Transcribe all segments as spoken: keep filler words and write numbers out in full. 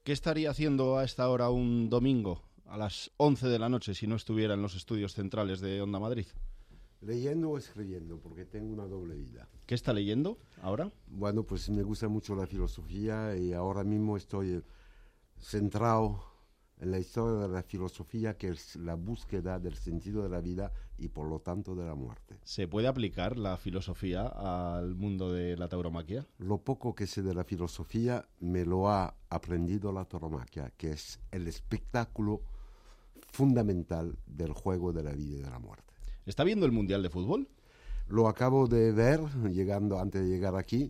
¿Qué estaría haciendo a esta hora un domingo a las once de la noche si no estuviera en los estudios centrales de Onda Madrid? Leyendo o escribiendo, porque tengo una doble vida. ¿Qué está leyendo ahora? Bueno, pues me gusta mucho la filosofía y ahora mismo estoy centrado en la historia de la filosofía, que es la búsqueda del sentido de la vida y por lo tanto de la muerte. ¿Se puede aplicar la filosofía al mundo de la tauromaquia? Lo poco que sé de la filosofía me lo ha aprendido la tauromaquia, que es el espectáculo fundamental del juego de la vida y de la muerte. ¿Está viendo el Mundial de Fútbol? Lo acabo de ver llegando antes de llegar aquí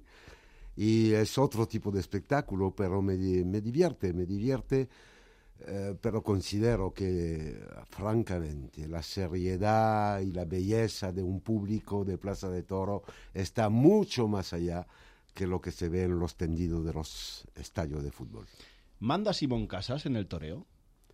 y es otro tipo de espectáculo, pero me, me divierte, me divierte. Eh, pero considero que, francamente, la seriedad y la belleza de un público de Plaza de Toro está mucho más allá que lo que se ve en los tendidos de los estadios de fútbol. ¿Manda Simón Casas en el toreo?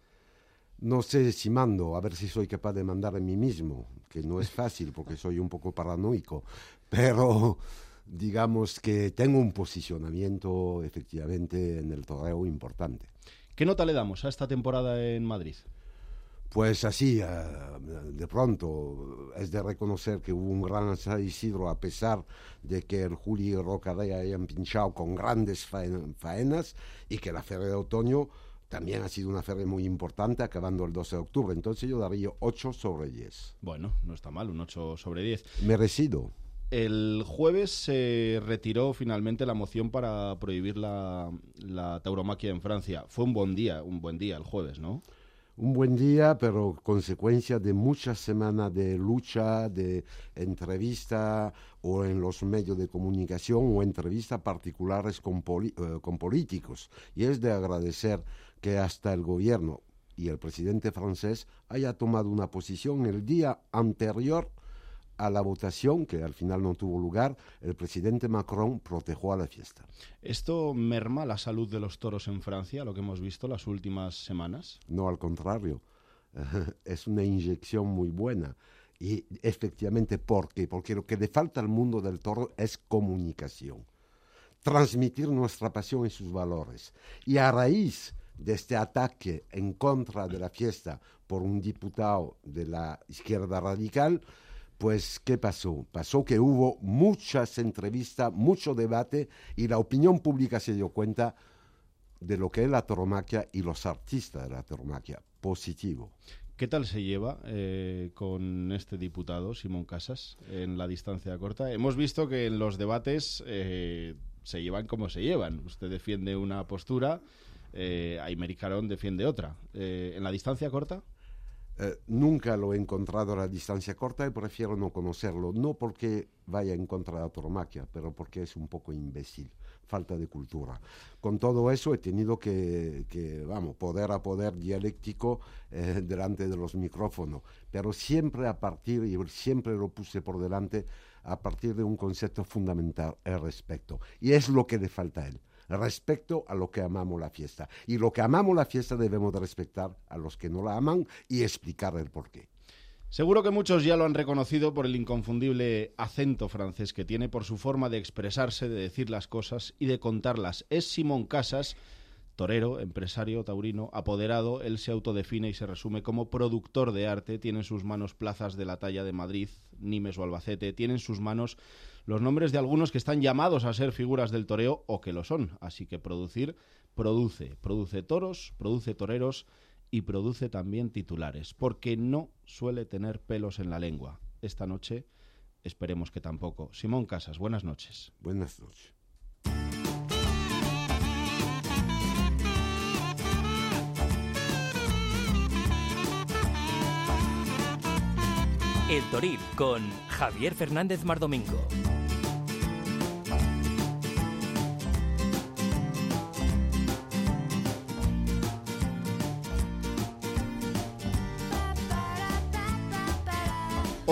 No sé si mando, a ver si soy capaz de mandar a mí mismo, que no es fácil porque soy un poco paranoico, pero digamos que tengo un posicionamiento efectivamente en el toreo importante. ¿Qué nota le damos a esta temporada en Madrid? Pues así, de pronto, es de reconocer que hubo un gran San Isidro, a pesar de que el Juli y Rocaré hayan pinchado con grandes faenas y que la feria de otoño también ha sido una feria muy importante, acabando el doce de octubre. Entonces yo daría ocho sobre diez. Bueno, no está mal, un ocho sobre diez. Merecido. El jueves se retiró finalmente la moción para prohibir la, la tauromaquia en Francia. Fue un buen día, un buen día el jueves, ¿no? Un buen día, pero consecuencia de muchas semanas de lucha, de entrevista o en los medios de comunicación o entrevistas particulares con, poli- eh, con políticos. Y es de agradecer que hasta el gobierno y el presidente francés haya tomado una posición el día anterior a la votación, que al final no tuvo lugar. El presidente Macron protegió a la fiesta. ¿Esto merma la salud de los toros en Francia, lo que hemos visto las últimas semanas? No, al contrario. Es una inyección muy buena. Y efectivamente, ¿por qué? Porque lo que le falta al mundo del toro es comunicación. Transmitir nuestra pasión y sus valores. Y a raíz de este ataque en contra de la fiesta por un diputado de la izquierda radical, pues, ¿qué pasó? Pasó que hubo muchas entrevistas, mucho debate y la opinión pública se dio cuenta de lo que es la tauromaquia y los artistas de la tauromaquia. Positivo. ¿Qué tal se lleva eh, con este diputado, Simón Casas, en la distancia corta? Hemos visto que en los debates eh, se llevan como se llevan. Usted defiende una postura, eh, Aymeric Caron defiende otra. Eh, ¿En la distancia corta? Eh, nunca lo he encontrado a la distancia corta y prefiero no conocerlo, no porque vaya en contra de la tauromaquia, pero porque es un poco imbécil, falta de cultura. Con todo eso he tenido que, que vamos, poder a poder dialéctico eh, delante de los micrófonos, pero siempre a partir, y siempre lo puse por delante, a partir de un concepto fundamental, el respeto. Y es lo que le falta a él. Respecto a lo que amamos la fiesta. Y lo que amamos la fiesta debemos de respetar a los que no la aman y explicar el porqué. Seguro que muchos ya lo han reconocido por el inconfundible acento francés que tiene, por su forma de expresarse, de decir las cosas y de contarlas. Es Simón Casas, torero, empresario taurino, apoderado. Él se autodefine y se resume como productor de arte. Tiene en sus manos plazas de la talla de Madrid, Nimes o Albacete. Tiene en sus manos los nombres de algunos que están llamados a ser figuras del toreo o que lo son. Así que producir, produce. Produce toros, produce toreros y produce también titulares. Porque no suele tener pelos en la lengua. Esta noche esperemos que tampoco. Simón Casas, buenas noches. Buenas noches. El Toril con Javier Fernández Mardomingo.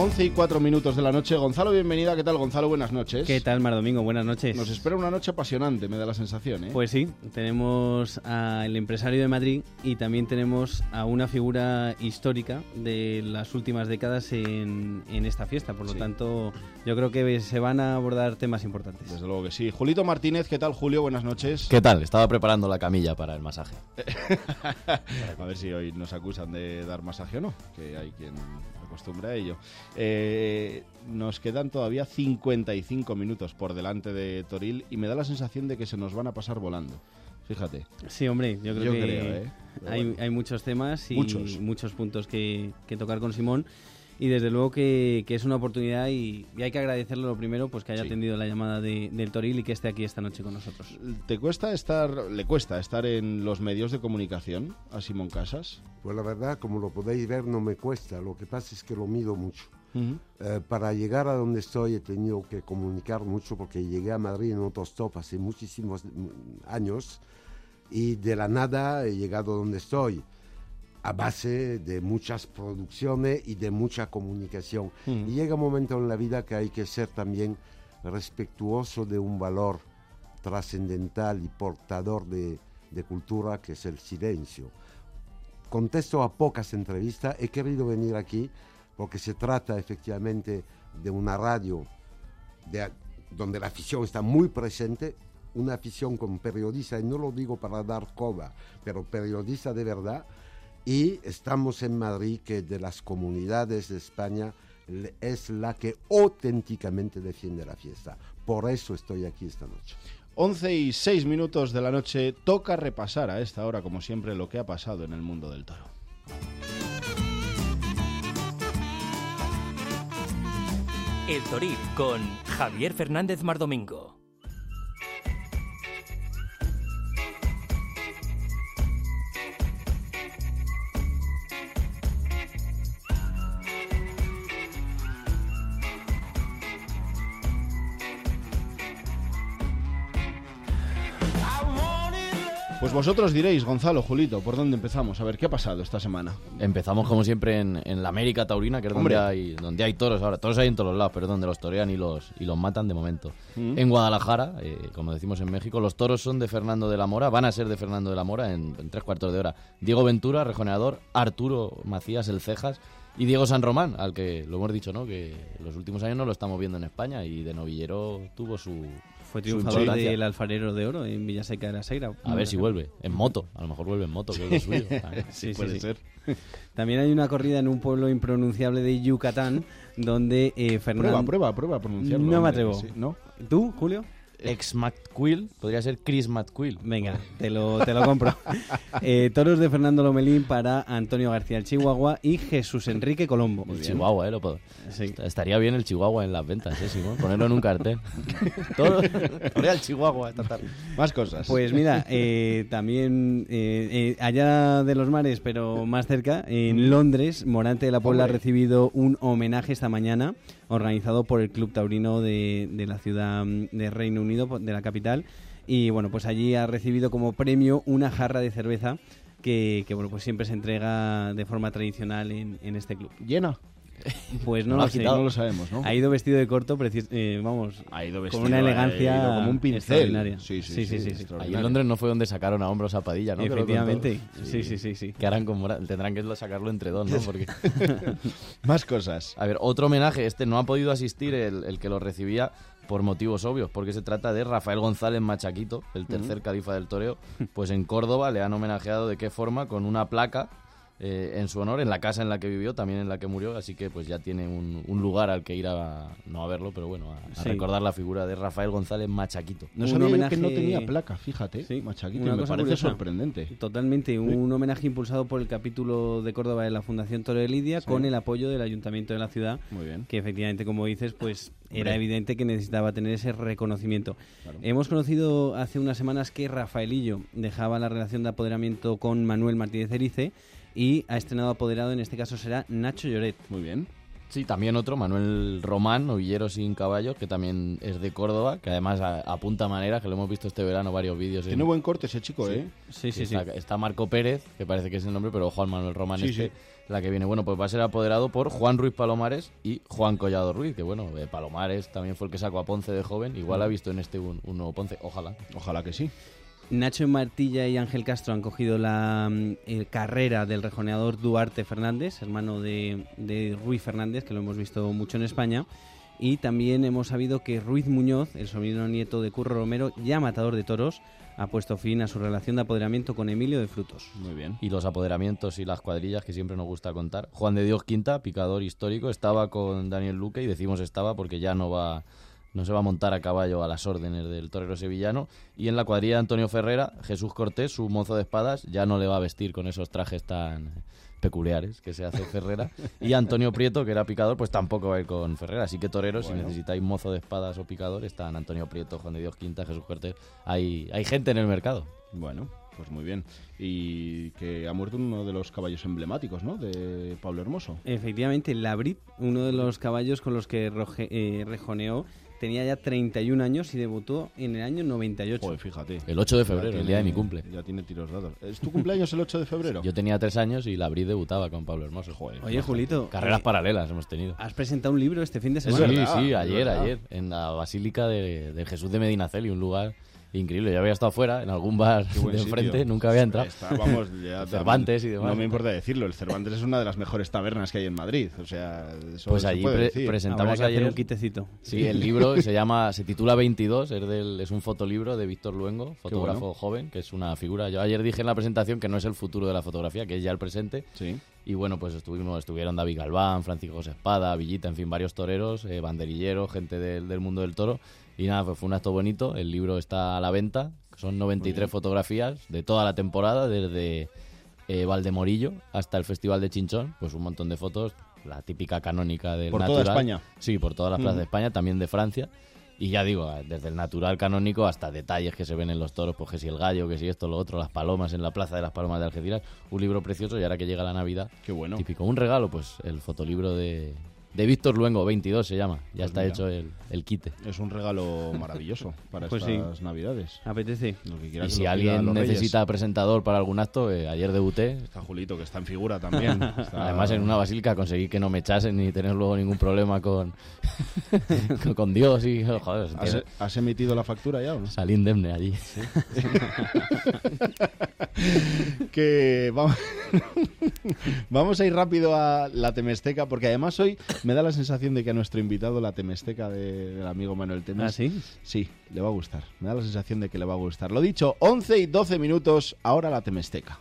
once y cuatro minutos de la noche. Gonzalo, bienvenida. ¿Qué tal, Gonzalo? Buenas noches. ¿Qué tal, Mar Domingo? Buenas noches. Nos espera una noche apasionante, me da la sensación, ¿eh? Pues sí, tenemos al empresario de Madrid y también tenemos a una figura histórica de las últimas décadas en, en esta fiesta. Por lo Sí. tanto, yo creo que se van a abordar temas importantes. Desde luego que sí. Julito Martínez, ¿qué tal, Julio? Buenas noches. ¿Qué tal? Estaba preparando la camilla para el masaje. A ver si hoy nos acusan de dar masaje o no, que hay quien acostumbra a ello. Eh, nos quedan todavía cincuenta y cinco minutos por delante de Toril y me da la sensación de que se nos van a pasar volando. Fíjate. Sí, hombre, yo creo Yo que creo, ¿eh? Pero hay, bueno. hay muchos temas y Muchos. muchos puntos que, que tocar con Simón. Y desde luego que, que es una oportunidad y, y hay que agradecerle lo primero, pues que haya Sí. atendido la llamada de, del Toril y que esté aquí esta noche con nosotros. ¿Te cuesta estar, le cuesta estar en los medios de comunicación a Simón Casas? Pues la verdad, como lo podéis ver, no me cuesta. Lo que pasa es que lo mido mucho. Uh-huh. Eh, para llegar a donde estoy he tenido que comunicar mucho porque llegué a Madrid en autostop hace muchísimos mm, años y de la nada he llegado a donde estoy a base de muchas producciones y de mucha comunicación. Mm. Y llega un momento en la vida que hay que ser también respetuoso de un valor trascendental y portador de, de cultura, que es el silencio. Contesto a pocas entrevistas, he querido venir aquí porque se trata efectivamente de una radio de, donde la afición está muy presente, una afición con periodistas, y no lo digo para dar coba, pero periodistas de verdad. Y estamos en Madrid, que de las comunidades de España es la que auténticamente defiende la fiesta. Por eso estoy aquí esta noche. once y seis minutos de la noche. Toca repasar a esta hora, como siempre, lo que ha pasado en el mundo del toro. El Toril con Javier Fernández Mardomingo. Pues vosotros diréis, Gonzalo, Julito, ¿por dónde empezamos? A ver, ¿qué ha pasado esta semana? Empezamos como siempre en, en la América Taurina, que es donde Hombre. hay, donde hay toros ahora. Toros hay en todos los lados, pero es donde los torean y los, y los matan de momento. Mm. En Guadalajara, eh, como decimos en México, los toros son de Fernando de la Mora, van a ser de Fernando de la Mora en, en tres cuartos de hora. Diego Ventura, rejoneador, Arturo Macías, el Cejas, y Diego San Román, al que lo hemos dicho, ¿no? Que los últimos años no lo estamos viendo en España y de novillero tuvo su... Fue su triunfador importancia. del Alfarero de Oro en Villaseca de la Seira. A ver si vuelve, en moto, a lo mejor vuelve en moto, que es lo suyo. Sí, sí, Puede sí. ser. También hay una corrida en un pueblo impronunciable de Yucatán donde eh, Fernando... Prueba, prueba, prueba a pronunciarlo. No me hombre, atrevo. sí, ¿no? ¿Tú, Julio? Ex McQuill, podría ser Chris McQuill. Venga, te lo, te lo compro. Eh, toros de Fernando Lomelín para Antonio García el Chihuahua y Jesús Enrique Colombo. El Chihuahua, ¿eh? Lo puedo. Sí. Estaría bien el Chihuahua en las ventas, ¿eh, Simón? Ponerlo en un cartel. Todo. Torea el Chihuahua esta tarde. Más cosas. Pues mira, eh, también eh, eh, allá de los mares, pero más cerca, en Londres, Morante de la Puebla Hombre. ha recibido un homenaje esta mañana organizado por el Club Taurino de, de la ciudad de Reino Unido, de la capital. Y bueno, pues allí ha recibido como premio una jarra de cerveza que, que bueno, pues siempre se entrega de forma tradicional en, en este club. ¿Llena? Pues no No lo lo ha sé. quitado. No lo sabemos, ¿no? Ha ido vestido de corto, preci- eh, vamos, Ha ido con vestido, una ha elegancia ido como un pincel. extraordinaria. Sí, sí, Sí, sí, sí, sí. extraordinario. Ahí en Londres no fue donde sacaron a hombros a Padilla, ¿no? Que lo contó. Efectivamente. Sí, sí, sí, sí. Que harán con Mora- tendrán que sacarlo entre dos, ¿no? Porque... Más cosas. A ver, otro homenaje. Este no ha podido asistir el, el que lo recibía por motivos obvios, porque se trata de Rafael González Machaquito, el tercer califa del toreo. Pues en Córdoba le han homenajeado de qué forma, con una placa eh, en su honor, en la casa en la que vivió, también en la que murió, así que pues ya tiene un, un lugar al que ir a, no a verlo, pero bueno, a, a Sí. recordar la figura de Rafael González Machaquito. No Un sabía yo homenaje- que no tenía placa, fíjate. Sí, Machaquito, una y me cosa parece curiosa. sorprendente. Totalmente, un homenaje impulsado por el capítulo de Córdoba de la Fundación Toro de Lidia, Sí. con el apoyo del Ayuntamiento de la ciudad, Muy bien. que efectivamente, como dices, pues era Hombre. evidente que necesitaba tener ese reconocimiento. Claro. Hemos conocido hace unas semanas que Rafaelillo dejaba la relación de apoderamiento con Manuel Martínez Erice y ha estrenado apoderado, en este caso será Nacho Lloret. Muy bien. Sí, también otro, Manuel Román, novillero sin caballos, que también es de Córdoba, que además a- apunta manera, que lo hemos visto este verano varios vídeos. Tiene en- buen corte ese chico, Sí. ¿eh? Sí, sí, sí. Está, está Marco Pérez, que parece que es el nombre, pero Juan Manuel Román Sí, este, sí. la que viene. Bueno, pues va a ser apoderado por Juan Ruiz Palomares y Juan Collado Ruiz, que bueno, eh, Palomares también fue el que sacó a Ponce de joven, igual ha visto en este un, un nuevo Ponce, ojalá. Ojalá que sí. Nacho Martilla y Ángel Castro han cogido la mm, eh, carrera del rejoneador Duarte Fernández, hermano de, de Ruiz Fernández, que lo hemos visto mucho en España. Y también hemos sabido que Ruiz Muñoz, el sobrino nieto de Curro Romero, ya matador de toros, ha puesto fin a su relación de apoderamiento con Emilio de Frutos. Muy bien. Y los apoderamientos y las cuadrillas que siempre nos gusta contar. Juan de Dios Quinta, picador histórico, estaba con Daniel Luque, y decimos estaba porque ya no va... No se va a montar a caballo a las órdenes del torero sevillano. Y en la cuadrilla de Antonio Ferrera, Jesús Cortés, su mozo de espadas, ya no le va a vestir con esos trajes tan peculiares que se hace Ferrera. Y Antonio Prieto, que era picador, pues tampoco va a ir con Ferrera. Así que toreros, Bueno. si necesitáis mozo de espadas o picador, están Antonio Prieto, Juan de Dios Quinta, Jesús Cortés. Hay, hay gente en el mercado. Bueno, pues muy bien. Y que ha muerto uno de los caballos emblemáticos, ¿no? De Pablo Hermoso. Efectivamente, Labrit, uno de los caballos con los que roje- eh, rejoneó, tenía ya treinta y un años y debutó en el año noventa y ocho. Joder, fíjate. El ocho de Ya febrero, el tiene- día de mi cumple. Ya tiene tiros dados. ¿Es tu cumpleaños el ocho de febrero? Yo tenía tres años y la Bri debutaba con Pablo Hermoso. Joder. Oye, Julito, Carreras eh, paralelas hemos tenido. has presentado un libro este fin de Sí, semana. verdad, sí, es ayer, verdad. ayer, en la Basílica de, de Jesús de Medinaceli, un lugar increíble. Yo había estado afuera, en algún bar Qué buen de sitio. enfrente, nunca había entrado. Está, vamos, ya- El Cervantes y demás. No me importa decirlo, el Cervantes es una de las mejores tabernas que hay en Madrid. O sea, eso Pues se allí puede pre- decir. Habrá presentamos que hacer ayer. un quitecito. Sí, el libro se llama, se titula veintidós, es, del, es un fotolibro de Víctor Luengo, fotógrafo bueno. joven, que es una figura. Yo ayer dije en la presentación que no es el futuro de la fotografía, que es ya el presente. Sí. Y bueno, pues estuvimos, estuvieron David Galván, Francisco José Espada, Villita, en fin, varios toreros, eh, banderilleros, gente del, del mundo del toro. Y nada, pues fue un acto bonito. El libro está a la venta. Son noventa y tres fotografías de toda la temporada, desde eh, Valdemorillo hasta el Festival de Chinchón. Pues un montón de fotos, la típica canónica del ¿Por natural. toda España? Sí, por todas las plazas Ujú. de España, también de Francia. Y ya digo, desde el natural canónico hasta detalles que se ven en los toros, pues que si el gallo, que si esto, lo otro, las palomas en la Plaza de las Palomas de Algeciras. Un libro precioso, y ahora que llega la Navidad, Qué bueno. típico. Un regalo, pues el fotolibro de, de Víctor Luengo, veintidós se llama. Ya Pues está mira. hecho el, el quite. Es un regalo maravilloso para Pues sí. estas Navidades. Apetece. Lo que quiera Y que si lo pidan alguien los Reyes. necesita presentador para algún acto, eh, ayer debuté. Está Julito, que está en figura también. Está- Además, en una basílica conseguí que no me echasen ni tener luego ningún problema con, con, con Dios. Y, joder, ¿Has, has emitido la factura ya o no? salí indemne allí. Que vamos... vamos a ir rápido a la Temesteca, porque además hoy me da la sensación de que a nuestro invitado la Temesteca de- del amigo Manuel Temes... ¿Ah, sí? Sí, le va a gustar. Me da la sensación de que le va a gustar. Lo dicho, once y doce minutos, ahora la Temesteca.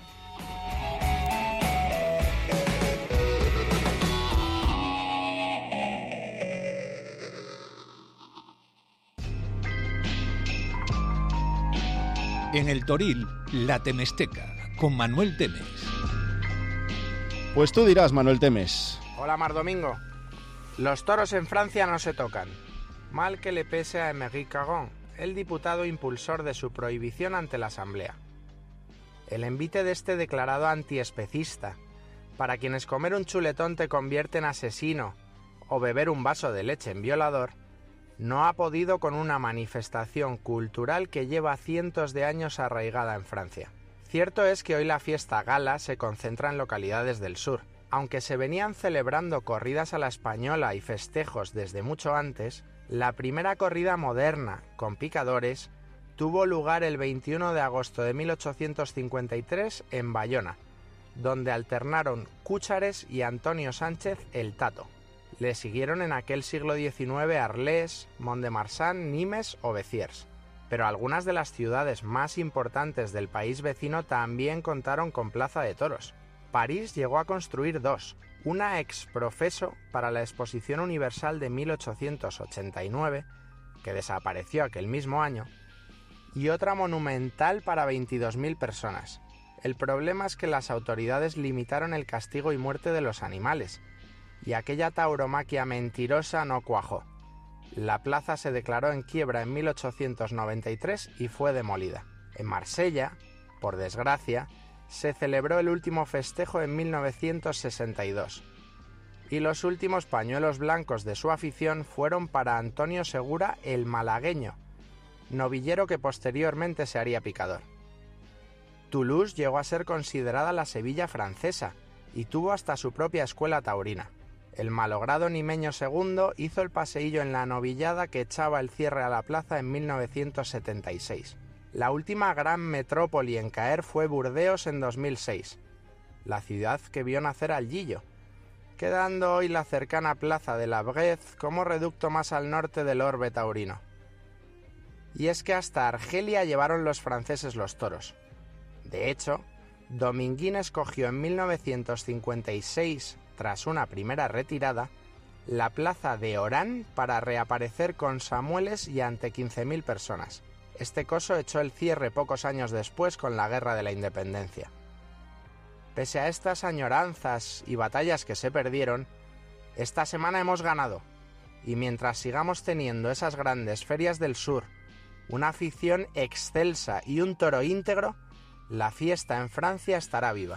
En el Toril, la Temesteca, con Manuel Temes. Pues tú dirás, Manuel Temes. Hola, Mar Domingo. Los toros en Francia no se tocan. Mal que le pese a Émeric Caron, el diputado impulsor de su prohibición ante la Asamblea. El envite de este declarado antiespecista, para quienes comer un chuletón te convierte en asesino o beber un vaso de leche en violador, no ha podido con una manifestación cultural que lleva cientos de años arraigada en Francia. Cierto es que hoy la fiesta gala se concentra en localidades del sur. Aunque se venían celebrando corridas a la española y festejos desde mucho antes, la primera corrida moderna, con picadores, tuvo lugar el veintiuno de agosto de mil ochocientos cincuenta y tres en Bayona, donde alternaron Cúchares y Antonio Sánchez el Tato. Le siguieron en aquel siglo diecinueve Arles, Mont-de-Marsan, Nimes o Béziers. Pero algunas de las ciudades más importantes del país vecino también contaron con plaza de toros. París llegó a construir dos, una ex profeso para la Exposición Universal de mil ochocientos ochenta y nueve, que desapareció aquel mismo año, y otra monumental para veintidós mil personas. El problema es que las autoridades limitaron el castigo y muerte de los animales, y aquella tauromaquia mentirosa no cuajó. La plaza se declaró en quiebra en mil ochocientos noventa y tres y fue demolida. En Marsella, por desgracia, se celebró el último festejo en mil novecientos sesenta y dos. Y los últimos pañuelos blancos de su afición fueron para Antonio Segura el Malagueño, novillero que posteriormente se haría picador. Toulouse llegó a ser considerada la Sevilla francesa y tuvo hasta su propia escuela taurina. El malogrado Nimeño segundo hizo el paseillo en la novillada que echaba el cierre a la plaza en mil novecientos setenta y seis. La última gran metrópoli en caer fue Burdeos en dos mil seis, la ciudad que vio nacer al Gillo, quedando hoy la cercana plaza de la Bresse como reducto más al norte del orbe taurino. Y es que hasta Argelia llevaron los franceses los toros. De hecho, Dominguín escogió en mil novecientos cincuenta y seis, tras una primera retirada, la plaza de Orán para reaparecer con Samueles y ante quince mil personas. Este coso echó el cierre pocos años después con la Guerra de la Independencia. Pese a estas añoranzas y batallas que se perdieron, esta semana hemos ganado, y mientras sigamos teniendo esas grandes ferias del sur, una afición excelsa y un toro íntegro, la fiesta en Francia estará viva.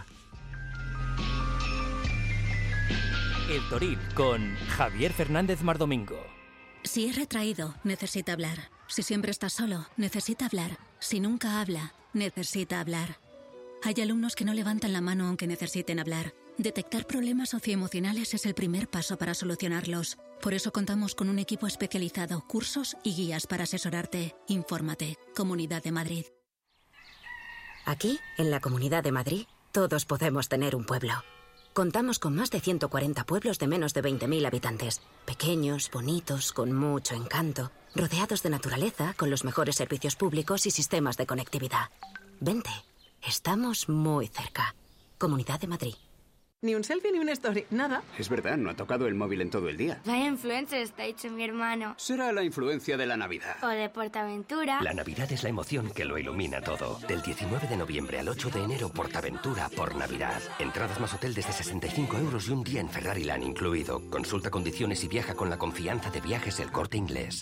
El Toril con Javier Fernández Mardomingo. Si es retraído, necesita hablar. Si siempre está solo, necesita hablar. Si nunca habla, necesita hablar. Hay alumnos que no levantan la mano aunque necesiten hablar. Detectar problemas socioemocionales es el primer paso para solucionarlos. Por eso contamos con un equipo especializado, cursos y guías para asesorarte. Infórmate. Comunidad de Madrid. Aquí, en la Comunidad de Madrid, todos podemos tener un pueblo. Contamos con más de ciento cuarenta pueblos de menos de veinte mil habitantes. Pequeños, bonitos, con mucho encanto. Rodeados de naturaleza, con los mejores servicios públicos y sistemas de conectividad. Vente, estamos muy cerca. Comunidad de Madrid. Ni un selfie ni una story, nada. Es verdad, no ha tocado el móvil en todo el día. Vaya influencer está hecho mi hermano. Será la influencia de la Navidad. O de Portaventura. La Navidad es la emoción que lo ilumina todo. Del diecinueve de noviembre al ocho de enero, Portaventura por Navidad. Entradas más hotel desde sesenta y cinco euros y un día en Ferrariland incluido. Consulta condiciones y viaja con la confianza de Viajes El Corte Inglés.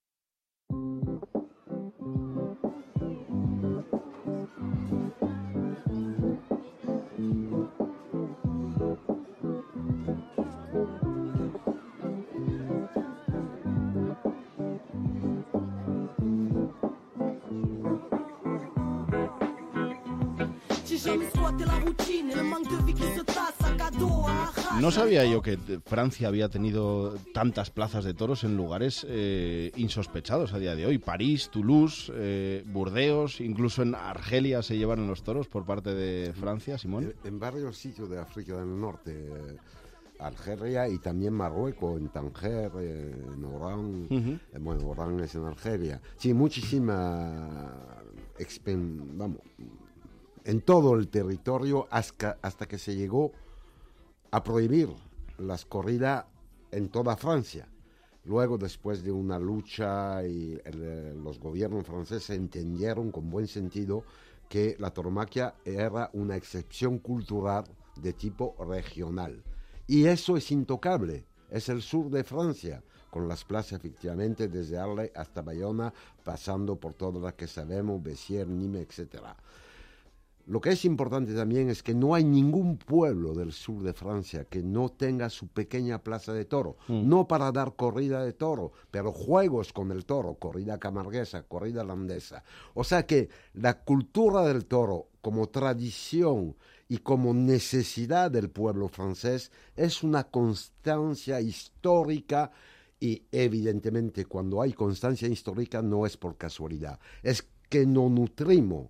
No sabía yo que Francia había tenido tantas plazas de toros en lugares eh, insospechados a día de hoy. París, Toulouse, eh, Burdeos, incluso en Argelia se llevaron los toros por parte de Francia, Simón. En, en varios sitios de África del Norte, eh, Argelia y también Marruecos, en Tánger, eh, en Orán, uh-huh. eh, bueno, Orán es en Argelia. Sí, muchísima, expen, vamos, en todo el territorio hasta, hasta que se llegó a prohibir las corridas en toda Francia. Luego, después de una lucha, y el, los gobiernos franceses entendieron con buen sentido que la tauromaquia era una excepción cultural de tipo regional. Y eso es intocable. Es el sur de Francia, con las plazas efectivamente desde Arles hasta Bayona, pasando por todas las que sabemos, Béziers, Nîmes, etcétera. Lo que es importante también es que no hay ningún pueblo del sur de Francia que no tenga su pequeña plaza de toro. Mm. No para dar corrida de toro, pero juegos con el toro, corrida camarguesa, corrida holandesa. O sea que la cultura del toro como tradición y como necesidad del pueblo francés es una constancia histórica y evidentemente cuando hay constancia histórica no es por casualidad. Es que nos nutrimos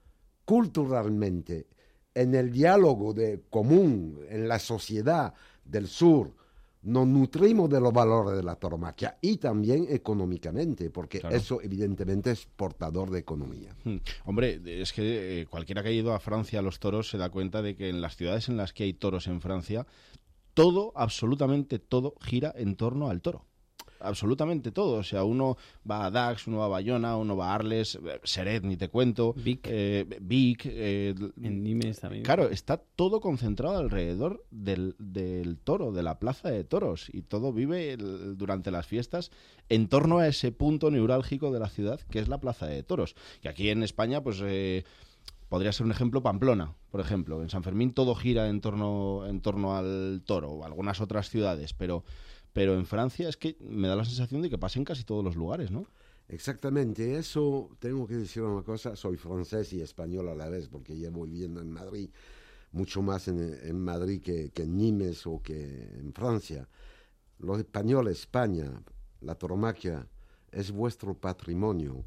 culturalmente, en el diálogo de común, en la sociedad del sur, nos nutrimos de los valores de la tauromaquia y también económicamente, porque claro, eso evidentemente es portador de economía. Hmm. Hombre, es que eh, cualquiera que haya ido a Francia a los toros se da cuenta de que en las ciudades en las que hay toros en Francia, todo, absolutamente todo, gira en torno al toro. Absolutamente todo, o sea, uno va a Dax, uno va a Bayona, uno va a Arles, Seret, ni te cuento, Vic, eh, Vic eh, en Nimes también. Claro, está todo concentrado alrededor del, del toro, de la plaza de toros, y todo vive el, durante las fiestas en torno a ese punto neurálgico de la ciudad, que es la plaza de toros. Y aquí en España, pues... Eh, podría ser un ejemplo Pamplona, por ejemplo. En San Fermín todo gira en torno, en torno al toro, o algunas otras ciudades, pero, pero en Francia es que me da la sensación de que pasa en casi todos los lugares, ¿no? Exactamente, eso tengo que decir una cosa, soy francés y español a la vez, porque llevo viviendo en Madrid, mucho más en, en Madrid que, que en Nimes o que en Francia. Los españoles, España, la tauromaquia es vuestro patrimonio,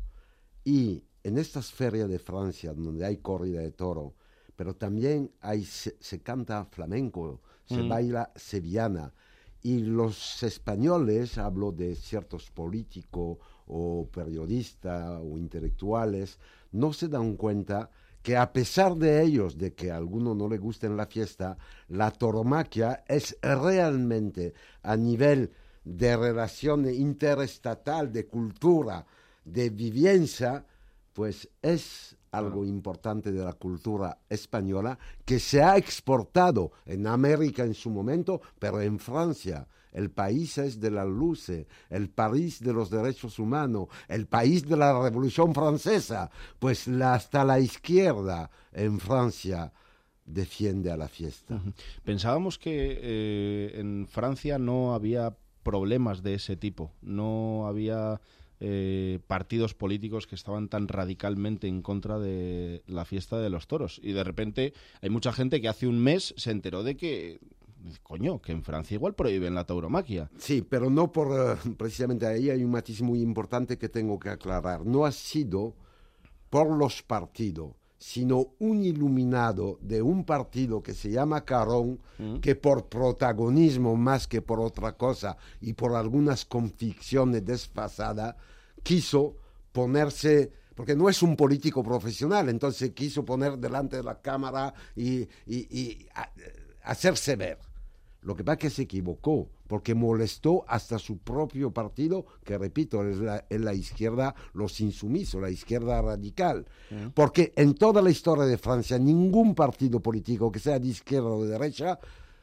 y en estas ferias de Francia donde hay corrida de toro, pero también hay, se, se canta flamenco, se mm. baila sevillana, y los españoles, hablo de ciertos políticos o periodistas o intelectuales, no se dan cuenta que a pesar de ellos, de que a alguno no le guste en la fiesta, la tauromaquia es realmente a nivel de relación interestatal, de cultura, de vivencia, pues es algo importante de la cultura española que se ha exportado en América en su momento, pero en Francia. El país es de la luz, el país de los derechos humanos, el país de la Revolución Francesa. Pues la, hasta la izquierda en Francia defiende a la fiesta. Uh-huh. Pensábamos que eh, en Francia no había problemas de ese tipo, no había eh, partidos políticos que estaban tan radicalmente en contra de la fiesta de los toros. Y de repente hay mucha gente que hace un mes se enteró de que... Coño, que en Francia igual prohíben la tauromaquia. Sí, pero no por... Uh, precisamente ahí hay un matiz muy importante que tengo que aclarar. No ha sido por los partidos, sino un iluminado de un partido que se llama Carón, ¿Mm? que por protagonismo más que por otra cosa y por algunas convicciones desfasadas, quiso ponerse... Porque no es un político profesional, entonces quiso poner delante de la cámara y, y, y a, hacerse ver. Lo que pasa es que se equivocó, porque molestó hasta su propio partido, que repito, es la, es la izquierda, los insumisos, la izquierda radical. Uh-huh. Porque en toda la historia de Francia, ningún partido político, que sea de izquierda o de derecha,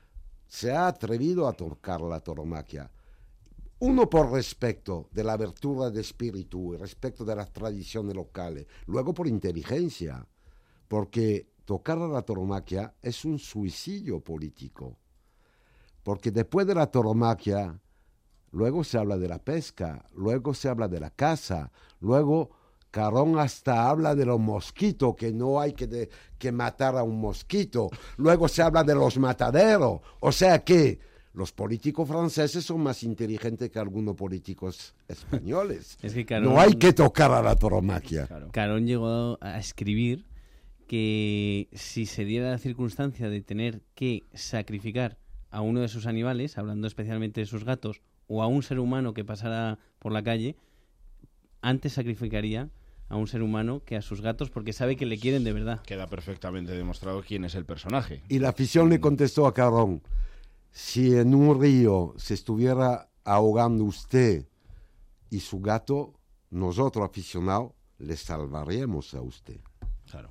se ha atrevido a tocar la tauromaquia. Uno, por respeto de la abertura de espíritu y respecto de las tradiciones locales. Luego, por inteligencia, porque tocar a la tauromaquia es un suicidio político. Porque después de la tauromaquia, luego se habla de la pesca, luego se habla de la caza, luego Carón hasta habla de los mosquitos, que no hay que, de, que matar a un mosquito, luego se habla de los mataderos, o sea que los políticos franceses son más inteligentes que algunos políticos españoles. Es que Carón, no hay que tocar a la tauromaquia. Claro. Carón llegó a escribir que si se diera la circunstancia de tener que sacrificar a uno de sus animales, hablando especialmente de sus gatos, o a un ser humano que pasara por la calle, antes sacrificaría a un ser humano que a sus gatos, porque sabe que le quieren de verdad. Queda perfectamente demostrado quién es el personaje. Y la afición le contestó a Carón: si en un río se estuviera ahogando usted y su gato, nosotros aficionados le salvaríamos a usted. Claro.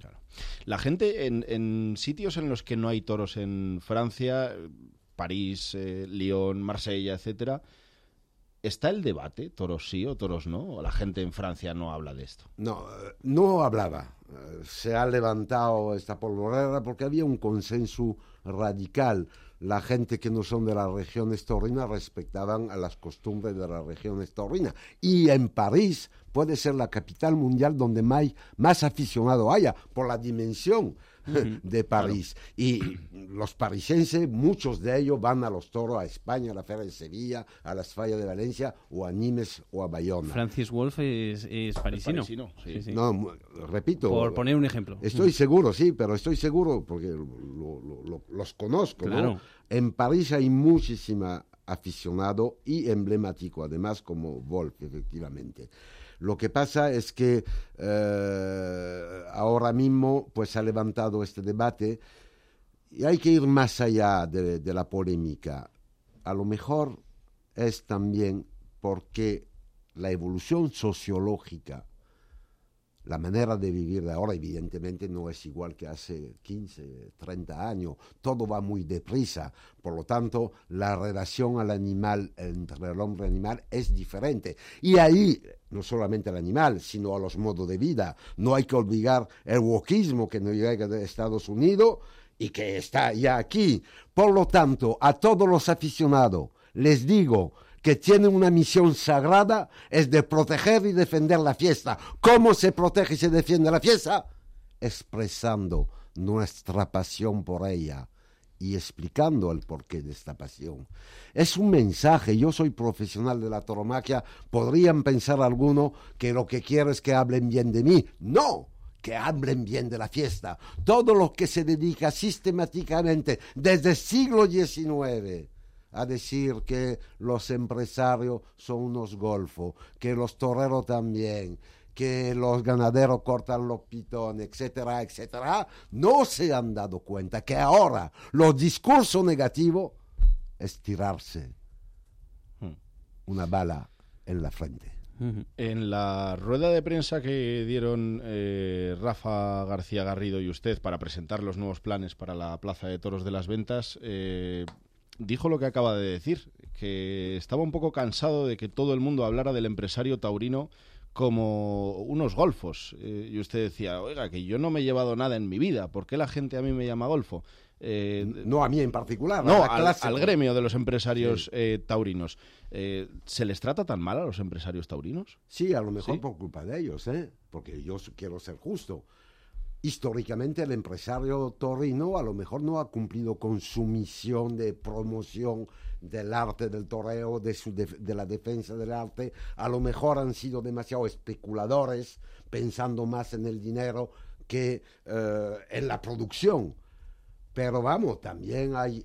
La gente en, en sitios en los que no hay toros en Francia, París, eh, Lyon, Marsella, etcétera, ¿está el debate? ¿Toros sí o toros no? ¿O la gente en Francia no habla de esto? No, no hablaba. Se ha levantado esta polvorera porque había un consenso radical. La gente que no son de las regiones taurinas respetaban a las costumbres de las regiones taurinas. Y en París puede ser la capital mundial donde más, más aficionado haya, por la dimensión uh-huh. de París. Claro. Y los parisienses, muchos de ellos van a los toros, a España, a la Feria de Sevilla, a las Fallas de Valencia, o a Nimes o a Bayona. Francis Wolff es, es parisino. Es parisino sí. Sí, sí. No, repito. Por poner un ejemplo. Estoy seguro, sí, pero estoy seguro, porque lo, lo, lo, los conozco, claro. ¿no? En París hay muchísima aficionado y emblemático, además, como Wolff, efectivamente. Lo que pasa es que eh, ahora mismo pues ha levantado este debate y hay que ir más allá de, de la polémica. A lo mejor es también porque la evolución sociológica La manera de vivir de ahora evidentemente no es igual que hace quince, treinta años. Todo va muy deprisa. Por lo tanto, la relación al animal, entre el hombre y el animal, es diferente. Y ahí, no solamente al animal, sino a los modos de vida. No hay que olvidar el wokismo que nos llega de Estados Unidos y que está ya aquí. Por lo tanto, a todos los aficionados les digo que tienen una misión sagrada, es de proteger y defender la fiesta. ¿Cómo se protege y se defiende la fiesta? Expresando nuestra pasión por ella y explicando el porqué de esta pasión. Es un mensaje. Yo soy profesional de la tauromaquia. Podrían pensar algunos que lo que quiero es que hablen bien de mí. ¡No! Que hablen bien de la fiesta. Todo lo que se dedica sistemáticamente desde el siglo diecinueve a decir que los empresarios son unos golfos, que los toreros también, que los ganaderos cortan los pitones, etcétera, etcétera, no se han dado cuenta que ahora los discursos negativos es tirarse una bala en la frente. En la rueda de prensa que dieron eh, Rafa García Garrido y usted para presentar los nuevos planes para la Plaza de Toros de las Ventas, eh, dijo lo que acaba de decir, que estaba un poco cansado de que todo el mundo hablara del empresario taurino como unos golfos. Eh, y usted decía, oiga, que yo no me he llevado nada en mi vida, ¿por qué la gente a mí me llama golfo? Eh, no a mí en particular, no, a la al, clase, al gremio de los empresarios sí. eh, taurinos. Eh, ¿Se les trata tan mal a los empresarios taurinos? Sí, a lo mejor ¿Sí? por culpa de ellos, ¿eh? Porque yo quiero ser justo. Históricamente el empresario taurino a lo mejor no ha cumplido con su misión de promoción del arte del toreo, de, su de, de la defensa del arte. A lo mejor han sido demasiado especuladores, pensando más en el dinero que eh, en la producción. Pero vamos, también hay,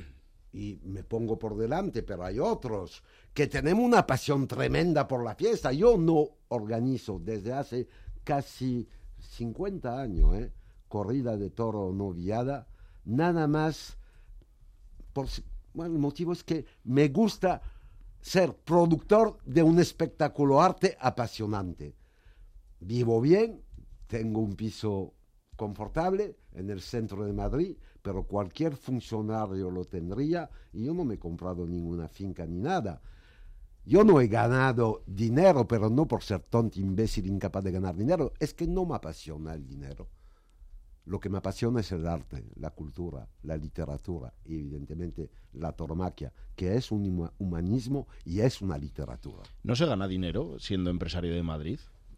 y me pongo por delante, pero hay otros que tenemos una pasión tremenda por la fiesta. Yo no organizo desde hace casi cincuenta años, ¿eh? corrida de toro noviada, nada más, por, bueno, el motivo es que me gusta ser productor de un espectáculo arte apasionante. Vivo bien, tengo un piso confortable en el centro de Madrid, pero cualquier funcionario lo tendría y yo no me he comprado ninguna finca ni nada. Yo no he ganado dinero, pero no por ser tonto, imbécil, incapaz de ganar dinero. Es que no me apasiona el dinero. Lo que me apasiona es el arte, la cultura, la literatura y evidentemente la tauromaquia, que es un humanismo y es una literatura. ¿No se gana dinero siendo empresario de Madrid?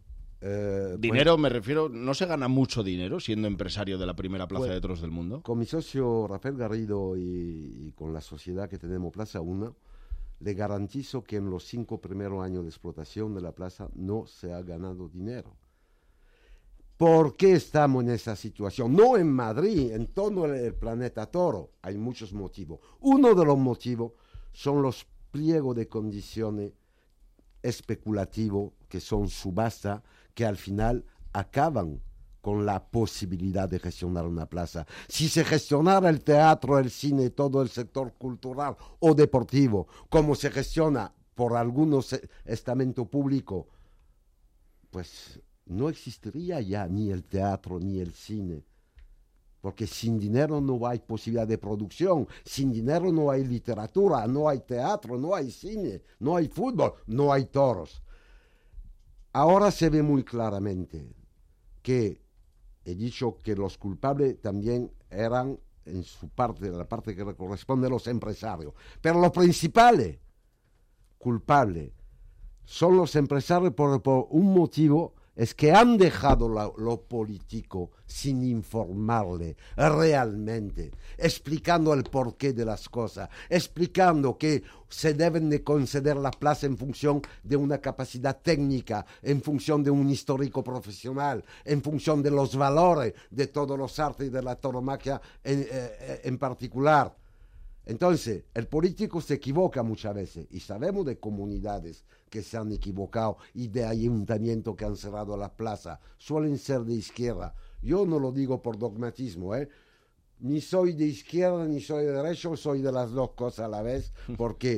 Eh, dinero, pues, me refiero, ¿no se gana mucho dinero siendo empresario de la primera plaza pues, de toros del mundo? Con mi socio Rafael Garrido y, y con la sociedad que tenemos Plaza uno, le garantizo que en los cinco primeros años de explotación de la plaza no se ha ganado dinero. ¿Por qué estamos en esa situación? No en Madrid, en todo el planeta toro. Hay muchos motivos. Uno de los motivos son los pliegos de condiciones especulativos, que son subasta, que al final acaban con la posibilidad de gestionar una plaza. Si se gestionara el teatro, el cine, todo el sector cultural o deportivo, como se gestiona por algunos estamentos públicos, pues no existiría ya ni el teatro ni el cine. Porque sin dinero no hay posibilidad de producción, sin dinero no hay literatura, no hay teatro, no hay cine, no hay fútbol, no hay toros. Ahora se ve muy claramente que he dicho que los culpables también eran en su parte, la parte que le corresponde a los empresarios. Pero los principales culpables son los empresarios por, por un motivo, es que han dejado la, lo político sin informarle realmente, explicando el porqué de las cosas, explicando que se deben de conceder la plaza en función de una capacidad técnica, en función de un histórico profesional, en función de los valores de todos los artes y de la tauromaquia en, eh, en particular. Entonces, el político se equivoca muchas veces y sabemos de comunidades que se han equivocado y de ayuntamientos que han cerrado la plaza. Suelen ser de izquierda. Yo no lo digo por dogmatismo, ¿eh? Ni soy de izquierda ni soy de derecha, soy de las dos cosas a la vez, porque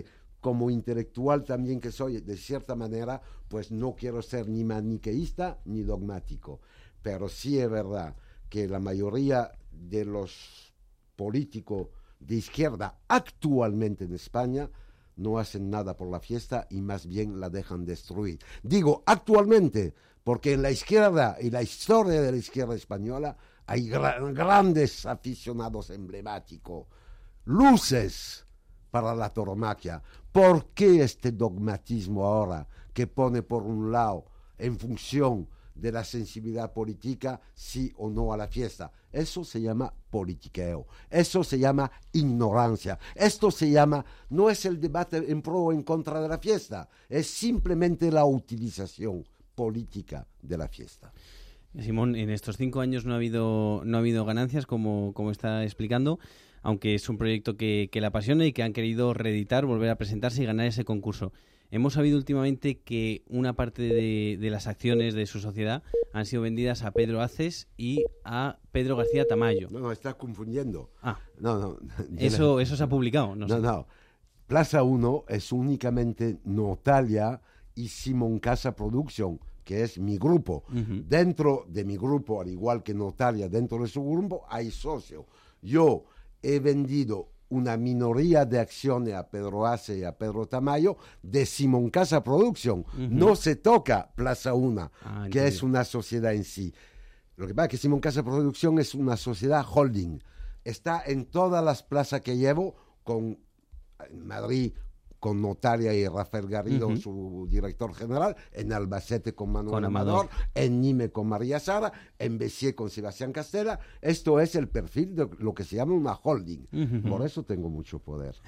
como intelectual también que soy, de cierta manera, pues no quiero ser ni maniqueísta ni dogmático. Pero sí es verdad que la mayoría de los políticos de izquierda actualmente en España no hacen nada por la fiesta y más bien la dejan destruir. Digo actualmente, porque en la izquierda y la historia de la izquierda española hay gra- grandes aficionados emblemáticos, luces para la tauromaquia. ¿Por qué este dogmatismo ahora que pone por un lado en función de la sensibilidad política, sí o no a la fiesta? Eso se llama politiqueo, eso se llama ignorancia, esto se llama, no es el debate en pro o en contra de la fiesta, es simplemente la utilización política de la fiesta. Simón, en estos cinco años no ha habido, no ha habido ganancias, como, como está explicando, aunque es un proyecto que, que le apasiona y que han querido reeditar, volver a presentarse y ganar ese concurso. Hemos sabido últimamente que una parte de, de las acciones de su sociedad han sido vendidas a Pedro Aces y a Pedro García Tamayo. No, no, estás confundiendo. Ah, no, no. Eso, eso se ha publicado. No, no, sé. no. Plaza uno es únicamente Notalia y Simón Casa Production, que es mi grupo. Uh-huh. Dentro de mi grupo, al igual que Notalia, dentro de su grupo, hay socios. Yo he vendido una minoría de acciones a Pedro Ace y a Pedro Tamayo de Simón Casa Production. Uh-huh. No se toca Plaza uno, ah, que es una sociedad en sí. Lo que pasa es que Simón Casa Production es una sociedad holding. Está en todas las plazas que llevo, con en Madrid con Notalia y Rafael Garrido, uh-huh. su director general, en Albacete con Manuel con Amador, Amador, en Nime con María Sara, en Béziers con Sebastián Castella. Esto es el perfil de lo que se llama una holding. Uh-huh. Por eso tengo mucho poder.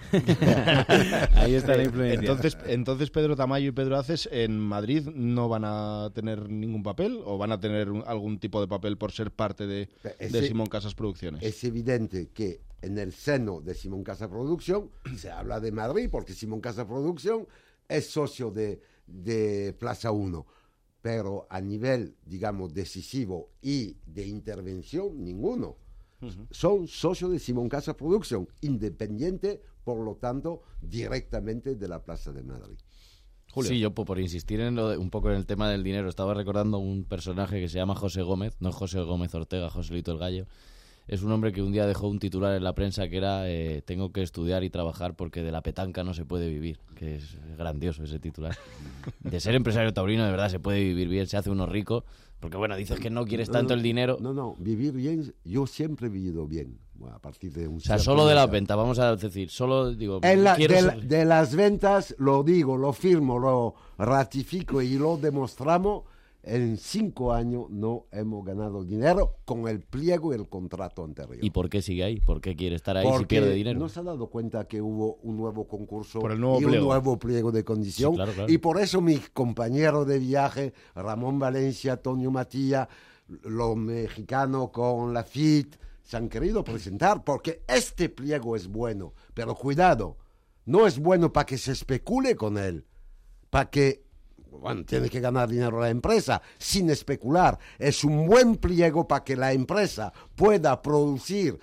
Ahí está la influencia. Entonces, entonces Pedro Tamayo y Pedro Aces en Madrid no van a tener ningún papel, o van a tener un, algún tipo de papel por ser parte de, es, de Simón Casas Producciones. Es evidente que en el seno de Simón Casa Producción se habla de Madrid, porque Simón Casa Producción es socio de, de Plaza uno, pero a nivel, digamos, decisivo y de intervención, ninguno. Uh-huh. Son socios de Simón Casa Producción, independiente, por lo tanto, directamente de la Plaza de Madrid. Julio. Sí, yo por, por insistir en lo de, un poco en el tema del dinero, estaba recordando un personaje que se llama José Gómez, no José Gómez Ortega, Joselito el Gallo. Es un hombre que un día dejó un titular en la prensa que era eh, tengo que estudiar y trabajar porque de la petanca no se puede vivir, que es grandioso ese titular. De ser empresario taurino de verdad se puede vivir bien, se hace uno rico, porque bueno, dices que no quieres tanto no, no, el dinero. No, no, vivir bien, yo siempre he vivido bien, bueno, a partir de un... O sea, solo de las ventas, vamos a decir, solo digo... En la, quiero de, ser... de las ventas lo digo, lo firmo, lo ratifico y lo demostramos. En cinco años no hemos ganado dinero con el pliego y el contrato anterior. ¿Y por qué sigue ahí? ¿Por qué quiere estar ahí Porque si pierde dinero? no se ha dado cuenta que hubo un nuevo concurso por el nuevo y pliego. un nuevo pliego de condición. Sí, claro, claro. Y por eso mis compañeros de viaje, Ramón Valencia, Tonio Matías, los mexicanos con la F I T, se han querido presentar porque este pliego es bueno. Pero cuidado, no es bueno para que se especule con él, para que... Bueno, tiene que ganar dinero la empresa sin especular. Es un buen pliego para que la empresa pueda producir,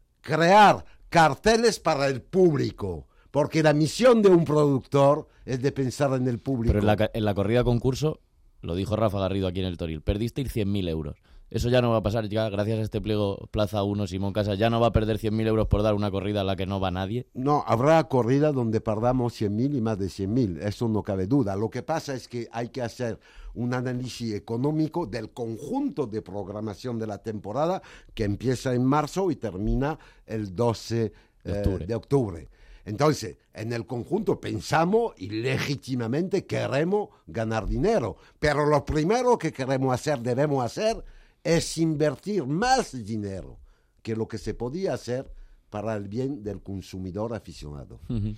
crear carteles para el público. Porque la misión de un productor es de pensar en el público. Pero en la, en la corrida concurso, lo dijo Rafa Garrido aquí en el Toril, perdisteis cien mil euros. Eso ya no va a pasar, ya gracias a este pliego Plaza uno, Simón Casas, ya no va a perder cien mil euros por dar una corrida a la que no va nadie. No, habrá corrida donde perdamos cien mil y más de cien mil, eso no cabe duda. Lo que pasa es que hay que hacer un análisis económico del conjunto de programación de la temporada que empieza en marzo y termina el doce de octubre. Eh, de octubre. Entonces, en el conjunto pensamos y legítimamente queremos ganar dinero, pero lo primero que queremos hacer, debemos hacer, es invertir más dinero que lo que se podía hacer para el bien del consumidor aficionado. Uh-huh.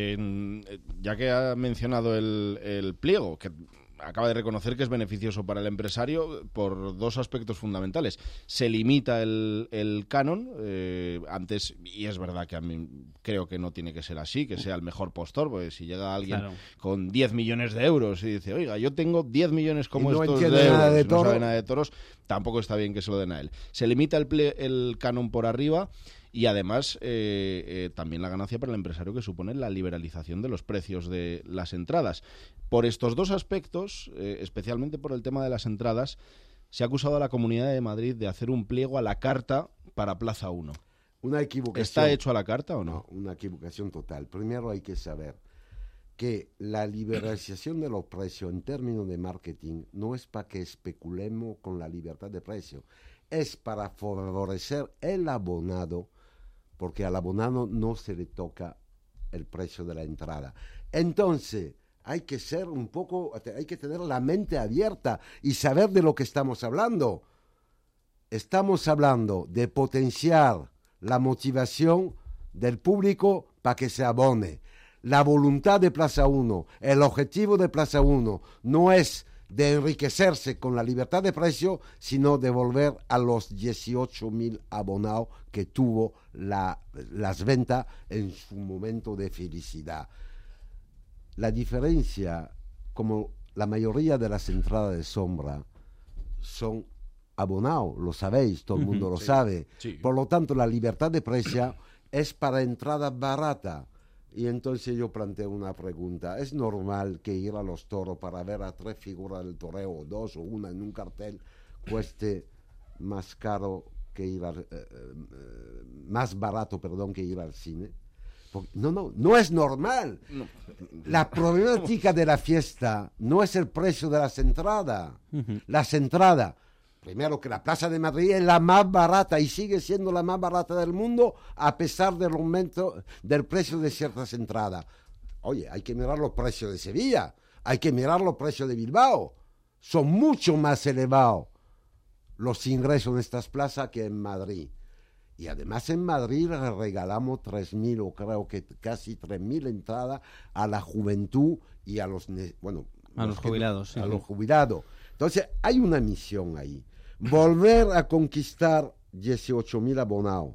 Eh, ya que ha mencionado el, el pliego, que acaba de reconocer que es beneficioso para el empresario por dos aspectos fundamentales. Se limita el, el canon, eh, antes, y es verdad que a mí creo que no tiene que ser así, que sea el mejor postor, porque si llega alguien claro. con diez millones de euros y dice, oiga, yo tengo diez millones como no estos de euros, nada de no sabe nada de toros, tampoco está bien que se lo den a él. Se limita el, ple, el canon por arriba y además eh, eh, también la ganancia para el empresario que supone la liberalización de los precios de las entradas. Por estos dos aspectos, eh, especialmente por el tema de las entradas, se ha acusado a la Comunidad de Madrid de hacer un pliego a la carta para Plaza uno. Una equivocación. ¿Está hecho a la carta o no? No, una equivocación total. Primero hay que saber que la liberalización de los precios en términos de marketing no es para que especulemos con la libertad de precio, es para favorecer el abonado, porque al abonado no se le toca el precio de la entrada. Entonces, hay que ser un poco, hay que tener la mente abierta y saber de lo que estamos hablando. Estamos hablando de potenciar la motivación del público para que se abone. La voluntad de Plaza uno, el objetivo de Plaza uno no es de enriquecerse con la libertad de precio, sino de volver a los dieciocho mil abonados que tuvo la, las ventas en su momento de felicidad. La diferencia, como la mayoría de las entradas de sombra son abonados, lo sabéis, todo el mundo lo sí, sabe. Sí. Por lo tanto, la libertad de precio es para entradas baratas. Y entonces yo planteo una pregunta. ¿Es normal que ir a los toros para ver a tres figuras del toreo, o dos o una en un cartel, cueste más caro que ir al, eh, eh, más barato, perdón, que ir al cine? Porque, no, no, no es normal. No. La problemática de la fiesta no es el precio de las entradas. Uh-huh. Las entradas, primero que la Plaza de Madrid es la más barata y sigue siendo la más barata del mundo a pesar del aumento del precio de ciertas entradas. Oye, hay que mirar los precios de Sevilla, hay que mirar los precios de Bilbao. Son mucho más elevados los ingresos en estas plazas que en Madrid. Y además en Madrid regalamos tres mil o creo que casi tres mil entradas a la juventud y a los, bueno, a los, los jubilados. Que, sí, a sí. los jubilados. Entonces hay una misión ahí. Volver a conquistar dieciocho mil abonados.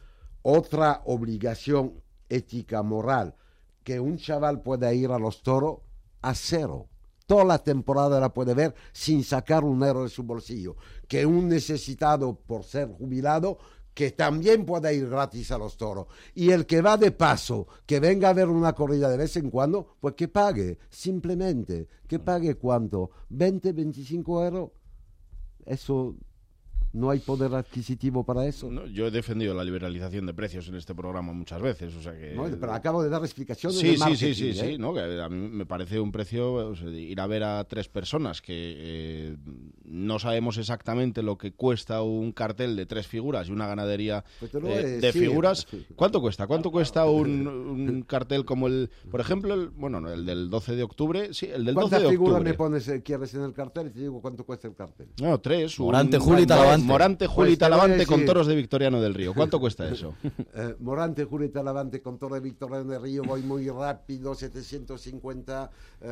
Otra obligación ética, moral, que un chaval pueda ir a los toros a cero. Toda la temporada la puede ver sin sacar un euro de su bolsillo. Que un necesitado por ser jubilado, que también pueda ir gratis a los toros. Y el que va de paso, que venga a ver una corrida de vez en cuando, pues que pague, simplemente. Que pague ¿cuánto? ¿veinte, veinticinco euros? Eso, ¿no hay poder adquisitivo para eso? No, yo he defendido la liberalización de precios en este programa muchas veces, o sea que... No, pero acabo de dar explicaciones sí, de marketing. Sí, sí, sí, ¿eh? sí, no, que a mí me parece un precio, o sea, ir a ver a tres personas que eh, no sabemos exactamente lo que cuesta un cartel de tres figuras y una ganadería pues eh, de decir. figuras. ¿Cuánto cuesta? ¿Cuánto cuesta un, un cartel como el, por ejemplo, el, bueno, el del doce de octubre? Sí, el del doce de octubre. ¿Cuántas figuras me pones, eh, quieres en el cartel? Y te digo cuánto cuesta el cartel. No, tres. Morante, un, Juli, Talavante. Morante, Juli, Pues Talavante con toros de Victoriano del Río. ¿Cuánto cuesta eso? eh, Morante, Juli, Talavante con toros de Victoriano del Río. Voy muy rápido, setecientos cincuenta,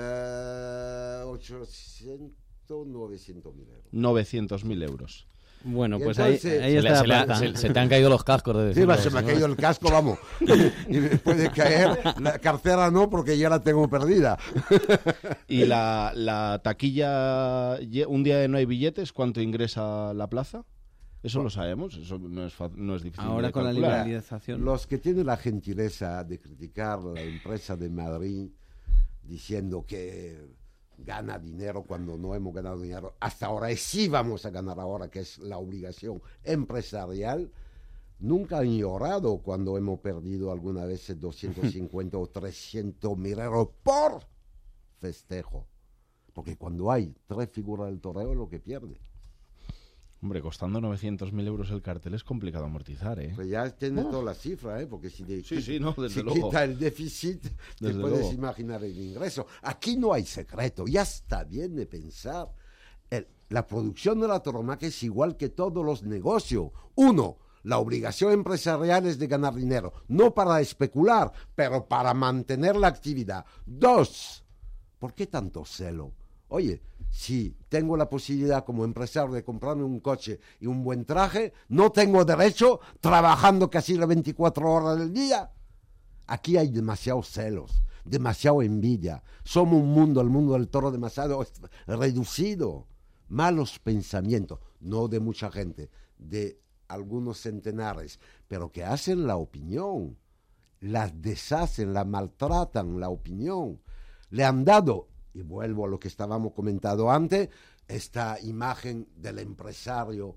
eh, ochocientos, novecientos mil euros. novecientos mil euros. Bueno, y pues entonces, ahí, ahí se, está le, la se, plata. le, se, se te han caído los cascos de sí, va, se me ha caído el casco, vamos. Y, y me puede caer la cartera, no, porque ya la tengo perdida. ¿Y la, la taquilla, un día de no hay billetes, cuánto ingresa la plaza? Eso lo sabemos, eso no es, no es difícil. Ahora de con calcular. la liberalización. Los que tienen la gentileza de criticar la empresa de Madrid diciendo que gana dinero cuando no hemos ganado dinero hasta ahora y sí vamos a ganar ahora, que es la obligación empresarial, nunca han llorado cuando hemos perdido alguna vez doscientos cincuenta o trescientos mil euros por festejo, porque cuando hay tres figuras del toreo es lo que pierde. Hombre, costando novecientos mil euros el cartel es complicado amortizar, ¿eh? Pues ya tiene oh. toda la cifra, ¿eh? Porque si, de, sí, sí, no, desde si luego. quita el déficit, desde te puedes luego. imaginar el ingreso. Aquí no hay secreto, ya está bien de pensar. El, la producción de la tauromaquia es igual que todos los negocios. Uno, la obligación empresarial es de ganar dinero, no para especular, pero para mantener la actividad. Dos, ¿por qué tanto celo? Oye, si tengo la posibilidad como empresario de comprarme un coche y un buen traje, ¿no tengo derecho trabajando casi las veinticuatro horas del día? Aquí hay demasiados celos, demasiada envidia. Somos un mundo, el mundo del toro, demasiado reducido. Malos pensamientos, no de mucha gente, de algunos centenares, pero que hacen la opinión, las deshacen, la maltratan, la opinión. Le han dado, y vuelvo a lo que estábamos comentando antes, esta imagen del empresario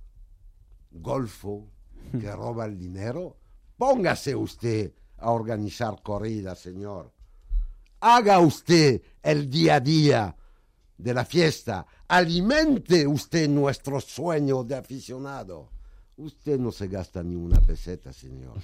golfo que roba el dinero. Póngase usted a organizar corridas, señor. Haga usted el día a día de la fiesta. Alimente usted nuestro sueño de aficionado. Usted no se gasta ni una peseta, señor.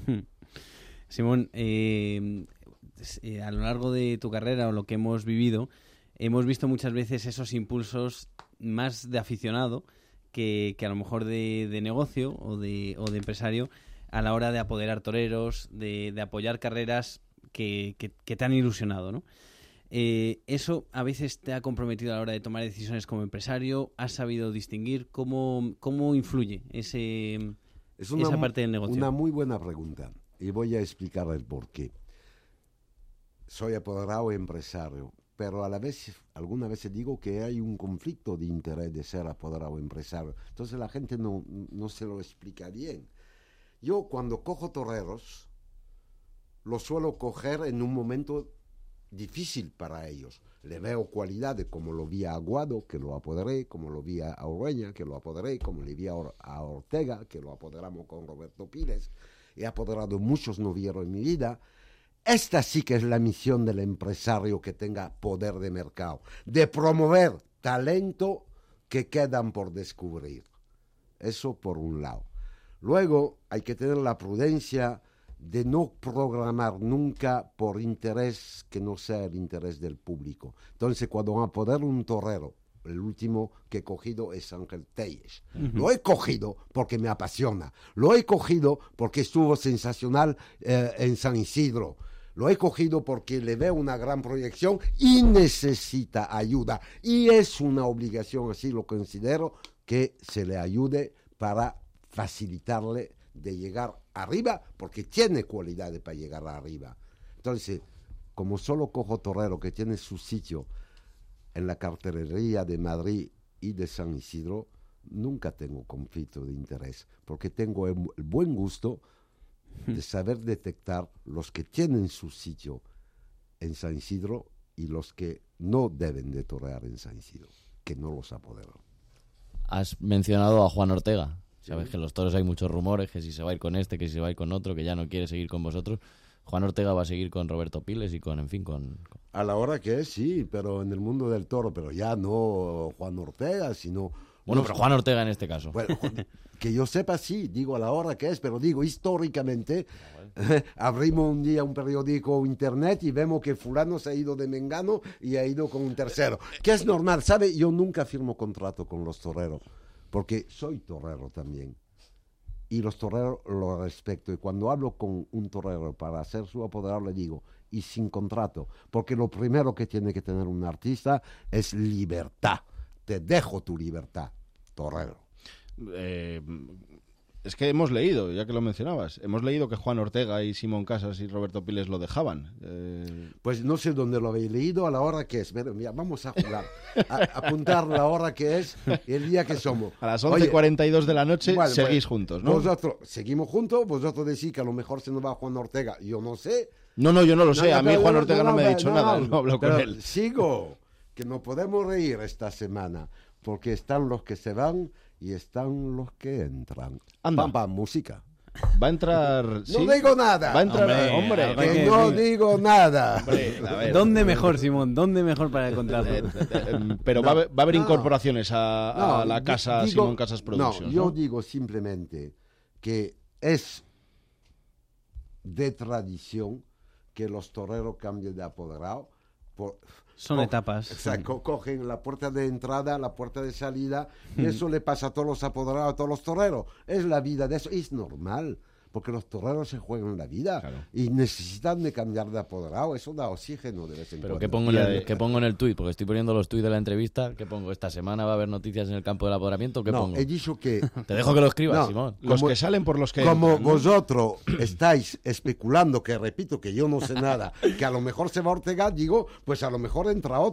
Simón, eh, eh, a lo largo de tu carrera o lo que hemos vivido, hemos visto muchas veces esos impulsos más de aficionado que, que a lo mejor de, de negocio o de, o de empresario a la hora de apoderar toreros, de, de apoyar carreras que, que, que te han ilusionado, ¿no? Eh, ¿Eso a veces te ha comprometido a la hora de tomar decisiones como empresario? ¿Has sabido distinguir cómo, cómo influye ese, es una, esa parte del negocio? Una muy buena pregunta y voy a explicar el por qué. Soy apoderado empresario, pero a la vez, algunas veces digo que hay un conflicto de interés de ser apoderado empresario. Entonces la gente no, no se lo explica bien. Yo cuando cojo toreros, los suelo coger en un momento difícil para ellos. Le veo cualidades como lo vi a Aguado, que lo apoderé, como lo vi a Ureña, que lo apoderé, como le vi a, Or- a Ortega, que lo apoderamos con Roberto Piles. He apoderado muchos novilleros en mi vida. Esta sí que es la misión del empresario que tenga poder de mercado, de promover talento que quedan por descubrir. Eso por un lado. Luego hay que tener la prudencia de no programar nunca por interés que no sea el interés del público. Entonces, cuando van a poder un torero, el último que he cogido es Ángel Telles. Uh-huh. Lo he cogido porque me apasiona. Lo he cogido porque estuvo sensacional eh, en San Isidro. Lo he cogido porque le veo una gran proyección y necesita ayuda. Y es una obligación, así lo considero, que se le ayude para facilitarle de llegar arriba, porque tiene cualidades para llegar arriba. Entonces, como solo cojo torero que tiene su sitio en la cartelería de Madrid y de San Isidro, nunca tengo conflicto de interés, porque tengo el, el buen gusto de saber detectar los que tienen su sitio en San Isidro y los que no deben de torear en San Isidro, que no los apodero. Has mencionado a Juan Ortega. Sabes que en los toros hay muchos rumores, que si se va a ir con este, que si se va a ir con otro, que ya no quiere seguir con vosotros. Juan Ortega va a seguir con Roberto Piles y con, en fin, con... con... A la hora que es, sí, pero en el mundo del toro, pero ya no Juan Ortega, sino... Bueno, los... pero Juan Ortega en este caso. Bueno, que yo sepa, sí, digo a la hora que es, pero digo, históricamente, eh, abrimos un día un periódico internet y vemos que fulano se ha ido de Mengano y ha ido con un tercero. Que es normal, ¿sabe? Yo nunca firmo contrato con los toreros, porque soy torero también. Y los toreros los respeto. Y cuando hablo con un torero para hacer su apoderado, le digo, y sin contrato. Porque lo primero que tiene que tener un artista es libertad. Te dejo tu libertad, torero. Eh, es que hemos leído, ya que lo mencionabas, hemos leído que Juan Ortega y Simón Casas y Roberto Piles lo dejaban. Eh... Pues no sé dónde lo habéis leído, a la hora que es. Mira, mira, vamos a jugar, a, a apuntar la hora que es y el día que somos. A las once cuarenta y dos de la noche bueno, seguís pues, juntos, ¿no? Vosotros seguimos juntos, vosotros decís que a lo mejor se nos va Juan Ortega, yo no sé. No, no, yo no lo sé, no, no, a mí Juan no, Ortega no, no me ha dicho no, nada, no, no hablo con él. Sigo, que nos podemos reír esta semana, porque están los que se van y están los que entran. Anda. Pam, pam, música. Va a entrar... ¿sí? No digo nada. Va a entrar... Hombre, hombre que no digo nada. Hombre, a ver, ¿dónde hombre. mejor, Simón? ¿Dónde mejor para el contrato? Pero no, va, a haber, va a haber no, incorporaciones a, a no, la casa digo, Simón Casas Productions. No, yo ¿no? digo simplemente que es de tradición que los toreros cambien de apoderado. Por, Son co- etapas. Exacto, sí. Cogen la puerta de entrada, la puerta de salida, y eso le pasa a todos los apoderados, a todos los toreros. Es la vida de eso, y es normal, porque los toreros se juegan la vida, claro. Y necesitan de cambiar de apoderado, eso da oxígeno de vez en Pero cuando. ¿qué pongo, en el, ¿qué pongo en el tuit? Porque estoy poniendo los tuits de la entrevista, ¿qué pongo? ¿Esta semana va a haber noticias en el campo del apoderamiento? ¿Qué no, pongo? he dicho que... Te dejo que lo escribas, no, Simón. Los como, que salen por los que... Como entran, ¿no? vosotros estáis especulando, que repito que yo no sé nada, que a lo mejor se va Ortega, digo, pues a lo mejor entra otro.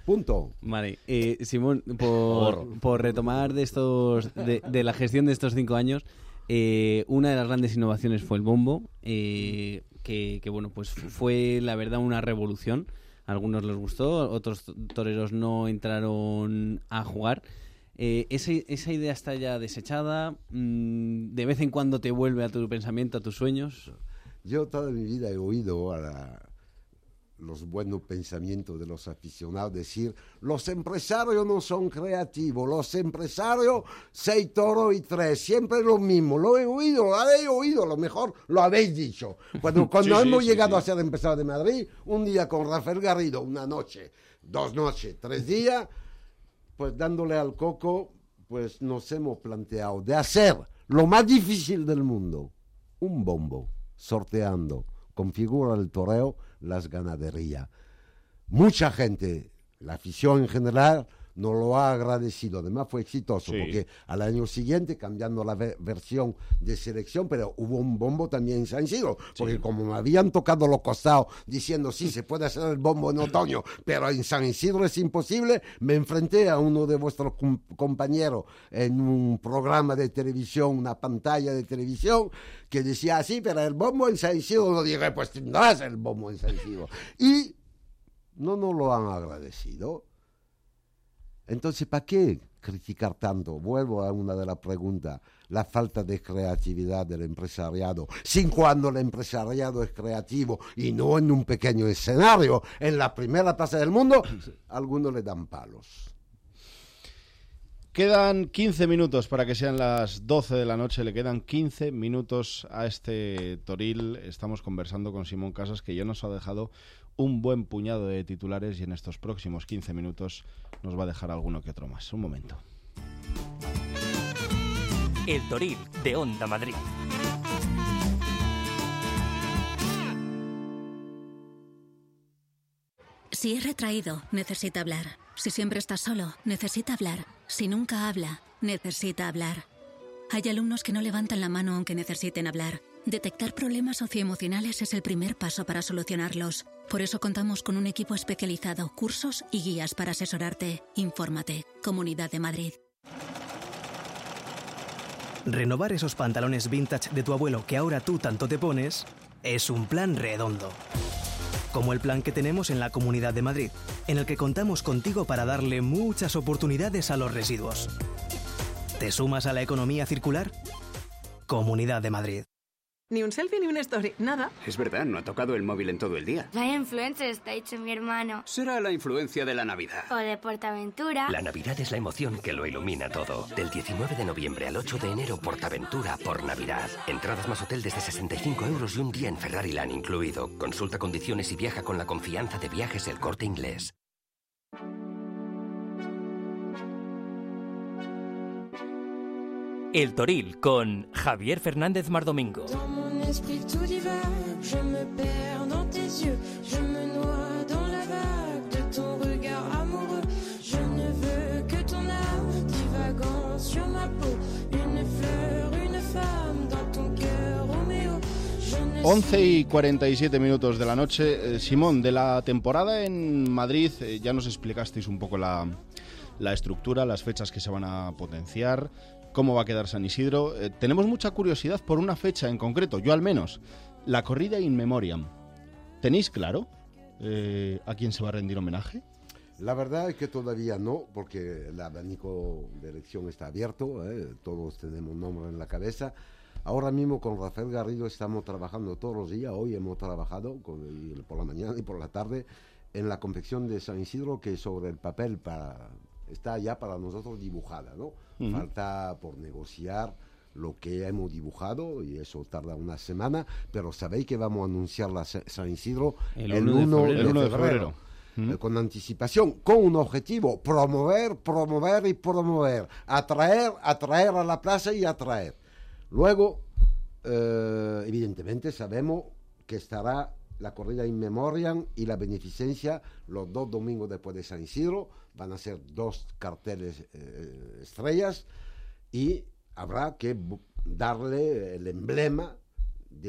Punto. Vale, eh, Simón, por, por retomar de estos de, de la gestión de estos cinco años, eh, una de las grandes innovaciones fue el bombo, eh, que, que bueno, pues fue la verdad una revolución. A algunos les gustó, otros toreros no entraron a jugar. Eh, ese, esa idea está ya desechada. ¿De vez en cuando te vuelve a tu pensamiento, a tus sueños? Yo toda mi vida he oído a la, los buenos pensamientos de los aficionados decir: los empresarios no son creativos, los empresarios seis toros y tres, siempre lo mismo. Lo he oído, lo habéis oído, a lo mejor lo habéis dicho. Cuando, cuando sí, hemos sí, llegado sí, sí. a ser empresarios de Madrid, un día con Rafael Garrido, una noche, dos noches, tres días, pues dándole al coco, pues nos hemos planteado de hacer lo más difícil del mundo, un bombo, sorteando, con figura del toreo, las ganaderías. Mucha gente, la afición en general, nos lo ha agradecido. Además fue exitoso, sí. porque al año siguiente, cambiando la ve- versión de selección, pero hubo un bombo también en San Isidro, porque sí. como me habían tocado los costados diciendo sí, se puede hacer el bombo en otoño, pero en San Isidro es imposible, me enfrenté a uno de vuestros com- compañeros en un programa de televisión, una pantalla de televisión, que decía así, pero el bombo en San Isidro, no dije, pues tendrás el bombo en San Isidro. Y no nos lo han agradecido. Entonces, ¿para qué criticar tanto? Vuelvo a una de las preguntas, la falta de creatividad del empresariado. Sin cuando el empresariado es creativo y no en un pequeño escenario, en la primera plaza del mundo, algunos le dan palos. Quedan quince minutos para que sean las doce de la noche, le quedan quince minutos a este Toril. Estamos conversando con Simón Casas, que ya nos ha dejado un buen puñado de titulares y en estos próximos quince minutos nos va a dejar alguno que otro más. Un momento. El Toril de Onda Madrid. Si es retraído, necesita hablar. Si siempre está solo, necesita hablar. Si nunca habla, necesita hablar. Hay alumnos que no levantan la mano aunque necesiten hablar. Detectar problemas socioemocionales es el primer paso para solucionarlos. Por eso contamos con un equipo especializado, cursos y guías para asesorarte. Infórmate. Comunidad de Madrid. Renovar esos pantalones vintage de tu abuelo que ahora tú tanto te pones es un plan redondo. Como el plan que tenemos en la Comunidad de Madrid, en el que contamos contigo para darle muchas oportunidades a los residuos. ¿Te sumas a la economía circular? Comunidad de Madrid. Ni un selfie ni una story, nada. Es verdad, no ha tocado el móvil en todo el día. Vaya influencer está hecho mi hermano. Será la influencia de la Navidad. O de Portaventura. La Navidad es la emoción que lo ilumina todo. Del diecinueve de noviembre al ocho de enero, Portaventura por Navidad. Entradas más hotel desde sesenta y cinco euros y un día en Ferrari Land incluido. Consulta condiciones y viaja con la confianza de Viajes El Corte Inglés. El Toril con Javier Fernández Mardomingo. once y cuarenta y siete minutos de la noche. Eh, Simón, de la temporada en Madrid, eh, ya nos explicasteis un poco la, la estructura, las fechas que se van a potenciar, cómo va a quedar San Isidro. Eh, tenemos mucha curiosidad por una fecha en concreto, yo al menos, la corrida In Memoriam. ¿Tenéis claro eh, a quién se va a rendir homenaje? La verdad es que todavía no, porque el abanico de elección está abierto, ¿eh? Todos tenemos nombre en la cabeza. Ahora mismo con Rafael Garrido estamos trabajando todos los días, hoy hemos trabajado con, por la mañana y por la tarde en la confección de San Isidro, que sobre el papel para, está ya para nosotros dibujada, ¿no? Uh-huh. Falta por negociar lo que hemos dibujado y eso tarda una semana, pero sabéis que vamos a anunciar la San Isidro el uno de febrero. Uh-huh. Con anticipación, con un objetivo: promover, promover y promover, atraer, atraer a la plaza y atraer. Luego, eh, evidentemente sabemos que estará la corrida In Memoriam y la beneficencia los dos domingos después de San Isidro. Van a ser dos carteles eh, estrellas y habrá que darle el emblema de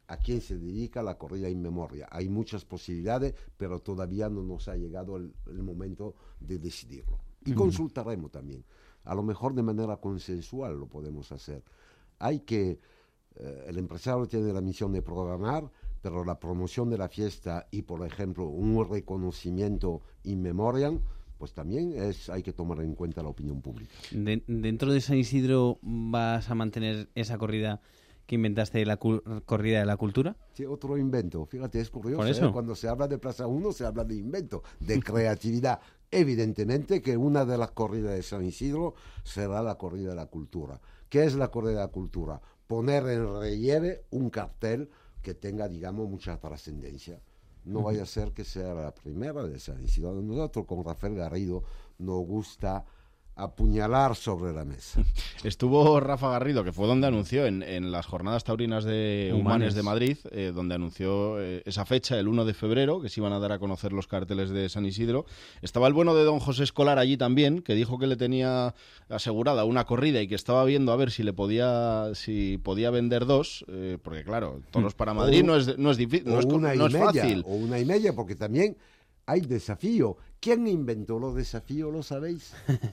a quién se dedica la corrida in memoria. Hay muchas posibilidades, pero todavía no nos ha llegado el, el momento de decidirlo. Y uh-huh. consultaremos también. A lo mejor de manera consensual lo podemos hacer. Hay que, eh, el empresario tiene la misión de programar, pero la promoción de la fiesta y, por ejemplo, un reconocimiento in memoriam, pues también es, hay que tomar en cuenta la opinión pública. De, ¿Dentro de San Isidro vas a mantener esa corrida que inventaste, la cu- corrida de la cultura? Sí, otro invento. Fíjate, es curioso. ¿Por eso? ¿eh? Cuando se habla de Plaza uno se habla de invento, de creatividad. Evidentemente que una de las corridas de San Isidro será la corrida de la cultura. ¿Qué es la corrida de la cultura? Poner en relieve un cartel que tenga, digamos, mucha trascendencia. No vaya a ser que sea la primera de San Isidro. Nosotros con Rafael Garrido nos gusta apuñalar sobre la mesa. Estuvo Rafa Garrido, que fue donde anunció en, en las jornadas taurinas de Humanes, Humanes de Madrid, eh, donde anunció eh, esa fecha, el uno de febrero, que se iban a dar a conocer los carteles de San Isidro. Estaba el bueno de don José Escolar allí también, que dijo que le tenía asegurada una corrida y que estaba viendo a ver si le podía si podía vender dos, eh, porque claro, toros para Madrid o, no es no es difícil, no es, una no y es media, fácil. O una y media, porque también hay desafío. ¿Quién inventó los desafíos? ¿Lo sabéis?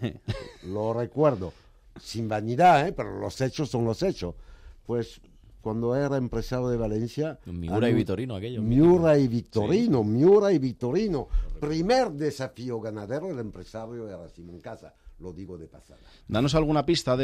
Lo recuerdo. Sin vanidad, ¿eh? Pero los hechos son los hechos. Pues cuando era empresario de Valencia... Miura y Victorino, aquello. Miura y Victorino, sí. Miura y Victorino. Primer desafío ganadero, el empresario era Simón Casa. Lo digo de pasada. Danos alguna pista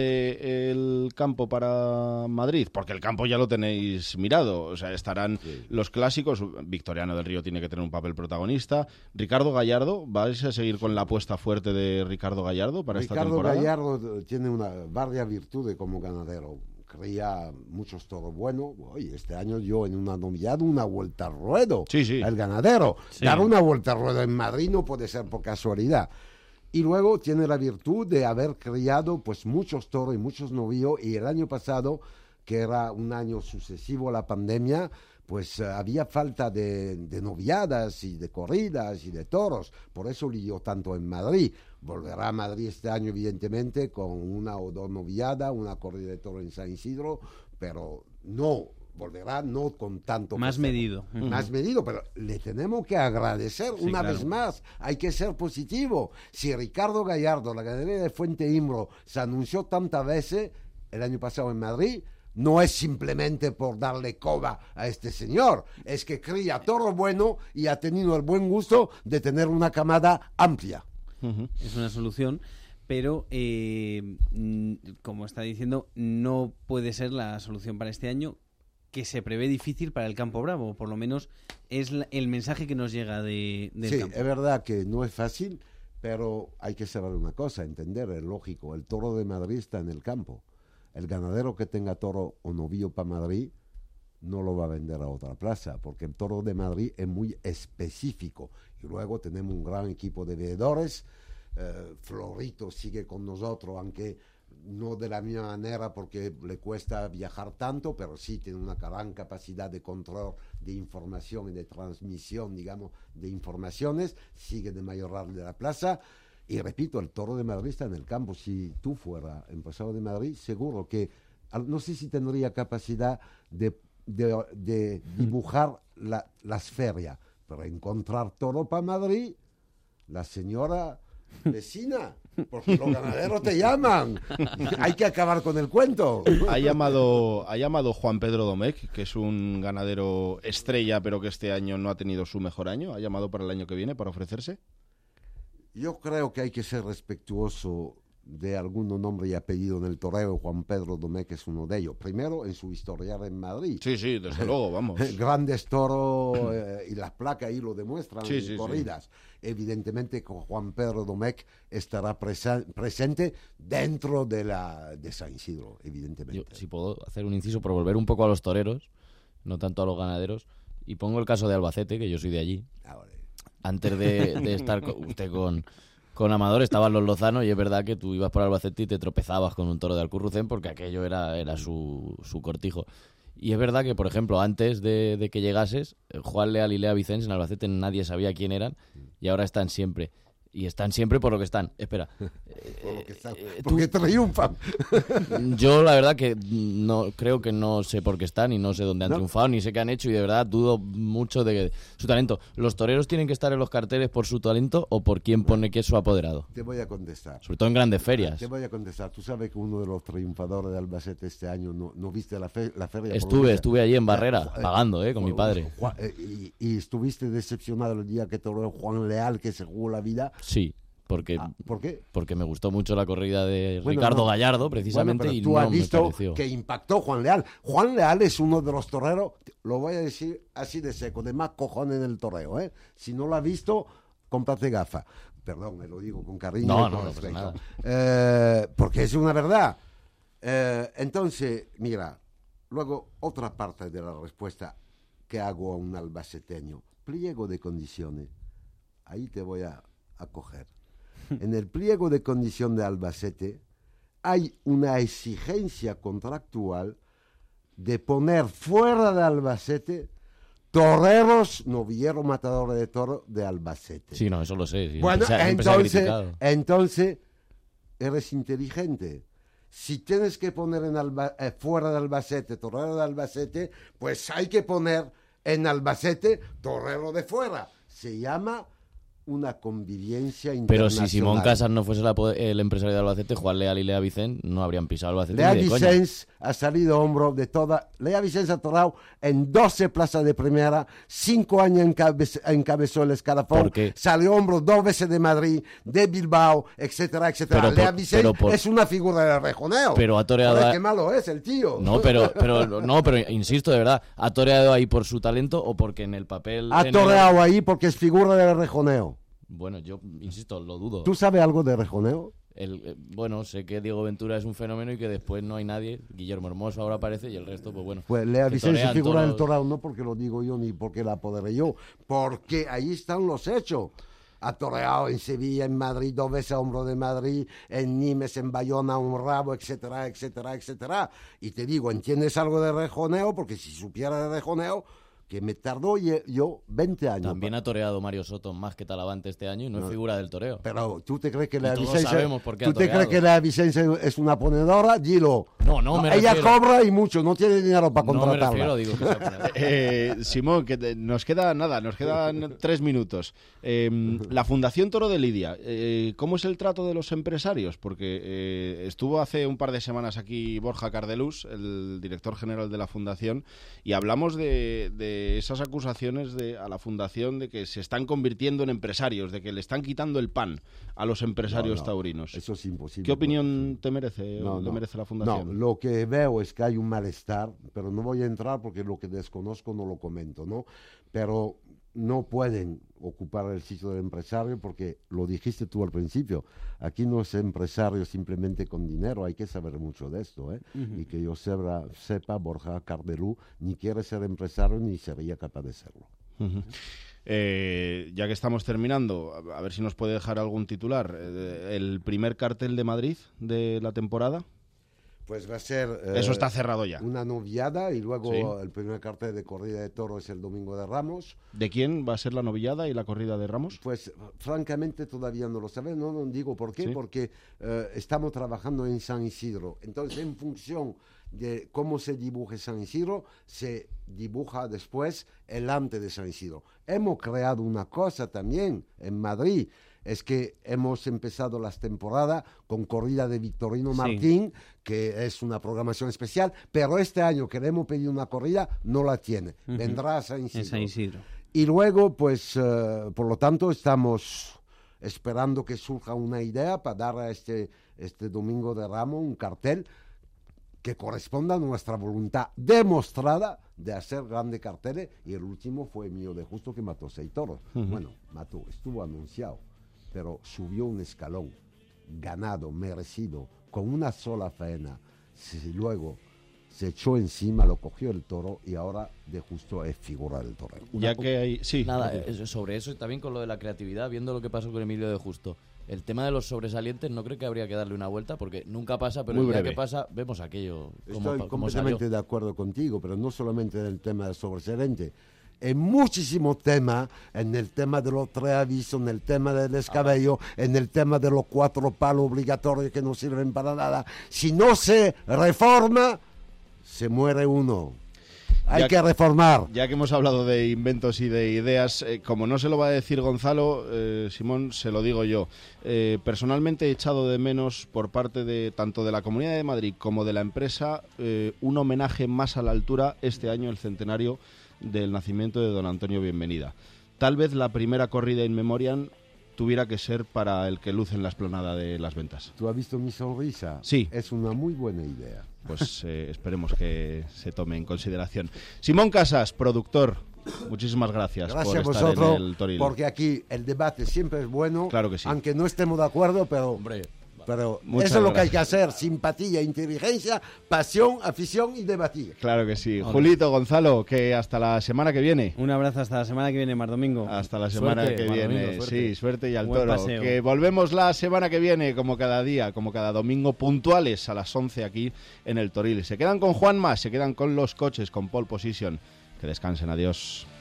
del campo para Madrid, porque el campo ya lo tenéis mirado. O sea, estarán sí. los clásicos. Victoriano del Río tiene que tener un papel protagonista. Ricardo Gallardo, ¿vais a seguir con la apuesta fuerte de Ricardo Gallardo para Ricardo esta temporada? Ricardo Gallardo tiene una varias virtudes como ganadero. Cría muchos toros buenos. Oye, este año yo en una novillada una vuelta al ruedo. Sí, sí. El ganadero. Sí. Dar una vuelta al ruedo en Madrid no puede ser por casualidad. Y luego tiene la virtud de haber criado pues muchos toros y muchos novillos, y el año pasado, que era un año sucesivo a la pandemia, pues uh, había falta de, de noviadas y de corridas y de toros. Por eso lidió tanto en Madrid. Volverá a Madrid este año, evidentemente, con una o dos noviadas, una corrida de toros en San Isidro, pero no... volverá no con tanto más festejo. medido más uh-huh. medido, pero le tenemos que agradecer sí, una claro. vez más, hay que ser positivo. Si Ricardo Gallardo, la ganadería de Fuente Imbro, se anunció tantas veces el año pasado en Madrid, no es simplemente por darle coba a este señor, es que cría toro bueno y ha tenido el buen gusto de tener una camada amplia. Uh-huh. Es una solución. Pero, eh, como está diciendo, no puede ser la solución para este año, que se prevé difícil para el Campo Bravo, por lo menos es la, el mensaje que nos llega de, del sí, campo. Es verdad que no es fácil, pero hay que saber una cosa, entender, es lógico, el toro de Madrid está en el campo. El ganadero que tenga toro o novillo para Madrid no lo va a vender a otra plaza, porque el toro de Madrid es muy específico. Y luego tenemos un gran equipo de veedores. eh, Florito sigue con nosotros, aunque no de la misma manera porque le cuesta viajar tanto, pero sí tiene una gran capacidad de control de información y de transmisión, digamos, de informaciones. Sigue de Mayoral de la Plaza. Y repito, el toro de Madrid está en el campo. Si tú fueras empresario de Madrid, seguro que, no sé si tendría capacidad de, de, de dibujar la, las ferias, pero encontrar toro para Madrid, la señora vecina, porque los ganaderos te llaman. Hay que acabar con el cuento. Ha llamado, ha llamado Juan Pedro Domecq, que es un ganadero estrella, pero que este año no ha tenido su mejor año. ¿Ha llamado para el año que viene para ofrecerse? Yo creo que hay que ser respetuoso de algún nombre y apellido en el toreo. Juan Pedro Domecq es uno de ellos. Primero, en su historial en Madrid. Sí, sí, desde luego, vamos. Grandes toros eh, y las placas ahí lo demuestran, sí, en sí, corridas. Sí. Evidentemente, con Juan Pedro Domecq estará presa- presente dentro de la de San Isidro, evidentemente. Yo, si puedo hacer un inciso por volver un poco a los toreros, no tanto a los ganaderos, y pongo el caso de Albacete, que yo soy de allí. Ahora. Antes de, de estar con, usted con, con Amador, estaban los Lozano, y es verdad que tú ibas por Albacete y te tropezabas con un toro de Alcurrucén porque aquello era, era su, su cortijo. Y es verdad que, por ejemplo, antes de, de que llegases, Juan Leal y Lea Vicens en Albacete nadie sabía quién eran y ahora están siempre. Y están siempre por lo que están. Espera. Por lo que están. Eh, Porque tú- triunfan. Yo la verdad que no creo que no sé por qué están y no sé dónde han No. triunfado ni sé qué han hecho y de verdad dudo mucho de su talento. ¿Los toreros tienen que estar en los carteles por su talento o por quién pone que es su apoderado? Te voy a contestar. Sobre todo en grandes ferias. Te voy a contestar. Tú sabes que uno de los triunfadores de Albacete este año, ¿no, no viste la, fe- la feria? Estuve, Por- estuve allí en Barrera, Eh, pagando, eh, con mi Juan- padre. Juan- eh, y, y estuviste decepcionado el día que toreó Juan Leal, que se jugó la vida. Sí, porque, Ah, ¿por qué? porque me gustó mucho la corrida de Bueno, Ricardo no. Gallardo, precisamente, Bueno, pero y tú no has me visto pareció. que impactó Juan Leal. Juan Leal es uno de los toreros, lo voy a decir así de seco, de más cojones en el toreo, ¿eh? Si no lo has visto, cómprate gafa. Perdón, me lo digo con cariño. No, y no, con no pasa respeto. nada. Eh, porque es una verdad. Eh, entonces, mira, luego otra parte de la respuesta que hago a un albaceteño. Pliego de condiciones. Ahí te voy a, a coger. En el pliego de condición de Albacete hay una exigencia contractual de poner fuera de Albacete toreros, novilleros, matadores de toro de Albacete. Sí, no, eso lo sé. sí, Bueno, siempre se ha- siempre se ha entonces, criticado. entonces eres inteligente. Si tienes que poner en Alba- eh, fuera de Albacete, torero de Albacete, pues hay que poner en Albacete torero de fuera. Se llama una convivencia Pero internacional. si Simón Casas no fuese la po- el empresario de Albacete, Juan Leal y Lea Vicent no habrían pisado Albacete Lea ni de coña. Vicens ha salido hombro de toda. Lea Vicens ha torado en doce plazas de primera, cinco años encabe- encabezó el escalafón, ¿Por qué? salió hombro dos veces de Madrid, de Bilbao, etcétera, etcétera. Pero por- Lea Vicens pero por- es una figura de rejoneo. Pero ha toreado Joder, a- qué malo es el tío. No, pero, pero, no, pero insisto, de verdad, ¿ha toreado ahí por su talento o porque en el papel... Ha en el- toreado ahí porque es figura de rejoneo. Bueno, yo, insisto, lo dudo. ¿Tú sabes algo de rejoneo? El, eh, bueno, sé que Diego Ventura es un fenómeno y que después no hay nadie. Guillermo Hermoso ahora aparece y el resto, pues bueno. Pues Lea que Vicens es torean figura del toros. toreo, no porque lo digo yo ni porque la apoderé yo, porque ahí están los hechos. Ha toreado en Sevilla, en Madrid, dos veces a hombro de Madrid, en Nimes, en Bayona, un rabo, etcétera, etcétera, etcétera. Y te digo, ¿entiendes algo de rejoneo? Porque si supiera de rejoneo, que me tardó ye- yo veinte años. También ha toreado Mario Soto más que Talavante este año y no, No. es figura del toreo. Pero ¿tú te crees que Y la todos Vicenza, sabemos por qué ¿tú ha te crees toreado. que la Vicenza es una ponedora? Dilo. No, no, me Ella refiero. cobra y mucho, no tiene dinero para No me contratarla. refiero, digo que sea ponedor. Eh, Simón, que te- nos queda nada, nos quedan tres minutos. Eh, la Fundación Toro de Lidia, eh, ¿cómo es el trato de los empresarios? Porque eh, estuvo hace un par de semanas aquí Borja Cardelús, el director general de la Fundación, y hablamos de, de esas acusaciones de, a la Fundación de que se están convirtiendo en empresarios, de que le están quitando el pan a los empresarios No, no, taurinos. Eso es imposible. ¿Qué opinión te merece, No, le no. merece la No, Fundación? lo que veo es que hay un malestar, pero no voy a entrar porque lo que desconozco no lo comento, ¿no? Pero no pueden ocupar el sitio del empresario porque lo dijiste tú al principio, aquí no es empresario simplemente con dinero, hay que saber mucho de esto, ¿eh? Ujú. Y que yo sepa, sepa Borja Cardelú ni quiere ser empresario ni sería capaz de serlo. Ujú. Eh, ya que estamos terminando, a a ver si nos puede dejar algún titular. Eh, ¿El primer cartel de Madrid de la temporada? Pues va a ser... eh, Eso está cerrado ya. Una noviada y luego Sí. el primer cartel de corrida de toro es el Domingo de Ramos. ¿De quién va a ser la novillada y la corrida de Ramos? Pues francamente todavía no lo sabemos, no, no digo por qué, Sí. porque eh, estamos trabajando en San Isidro. Entonces, en función de cómo se dibuje San Isidro, se dibuja después el antes de San Isidro. Hemos creado una cosa también en Madrid, es que hemos empezado las temporadas con corrida de Victorino Sí. Martín, que es una programación especial, pero este año que le hemos pedido una corrida, no la tiene. Ujú. Vendrá a San Isidro. En San Isidro. Y luego, pues, eh, por lo tanto, estamos esperando que surja una idea para dar a este, este Domingo de Ramos un cartel que corresponda a nuestra voluntad demostrada de hacer grandes carteles, y el último fue mío de Justo, que mató seis toros. Ujú. Bueno, mató, estuvo anunciado, pero subió un escalón, ganado, merecido, con una sola faena. Si luego se echó encima, lo cogió el toro y ahora de Justo es figura del torero. Ya que hay... Sí. Nada, Gracias. eh, sobre eso y también con lo de la creatividad, viendo lo que pasó con Emilio de Justo. El tema de los sobresalientes no creo que habría que darle una vuelta porque nunca pasa, pero Muy el día breve. que pasa vemos aquello como, Estoy pa- como salió. completamente de acuerdo contigo, pero no solamente en el tema del sobresaliente. en muchísimos temas, en el tema de los tres avisos, en el tema del descabello, en el tema de los cuatro palos obligatorios que no sirven para nada. Si no se reforma, se muere uno. Hay ya que reformar. Ya que hemos hablado de inventos y de ideas, eh, como no se lo va a decir Gonzalo, eh, Simón, se lo digo yo. Eh, personalmente he echado de menos por parte de tanto de la Comunidad de Madrid como de la empresa eh, un homenaje más a la altura este año, el centenario del nacimiento de don Antonio Bienvenida. Tal vez la primera corrida in memoriam tuviera que ser para el que luce en la explanada de Las Ventas. ¿Tú has visto mi sonrisa? Sí. Es una muy buena idea. Pues eh, esperemos que se tome en consideración. Simón Casas, productor, muchísimas gracias, gracias por a estar vosotros, en el Toril. porque aquí el debate siempre es bueno, claro que sí. Aunque no estemos de acuerdo, pero... Hombre. Pero Muchas eso es lo que hay gracias. que hacer, simpatía, inteligencia, pasión, afición y debatir. Claro que sí. Hola. Julito, Gonzalo, que hasta la semana que viene. Un abrazo hasta la semana que viene, Mar Domingo. Hasta la semana Suerte, que Mar viene. Domingo, suerte. Sí, suerte y al Buen toro. paseo. Que volvemos la semana que viene, como cada día, como cada domingo, puntuales a las once aquí en el Toril. Se quedan con Juanma, se quedan con los coches, con Pole Position. Que descansen, adiós.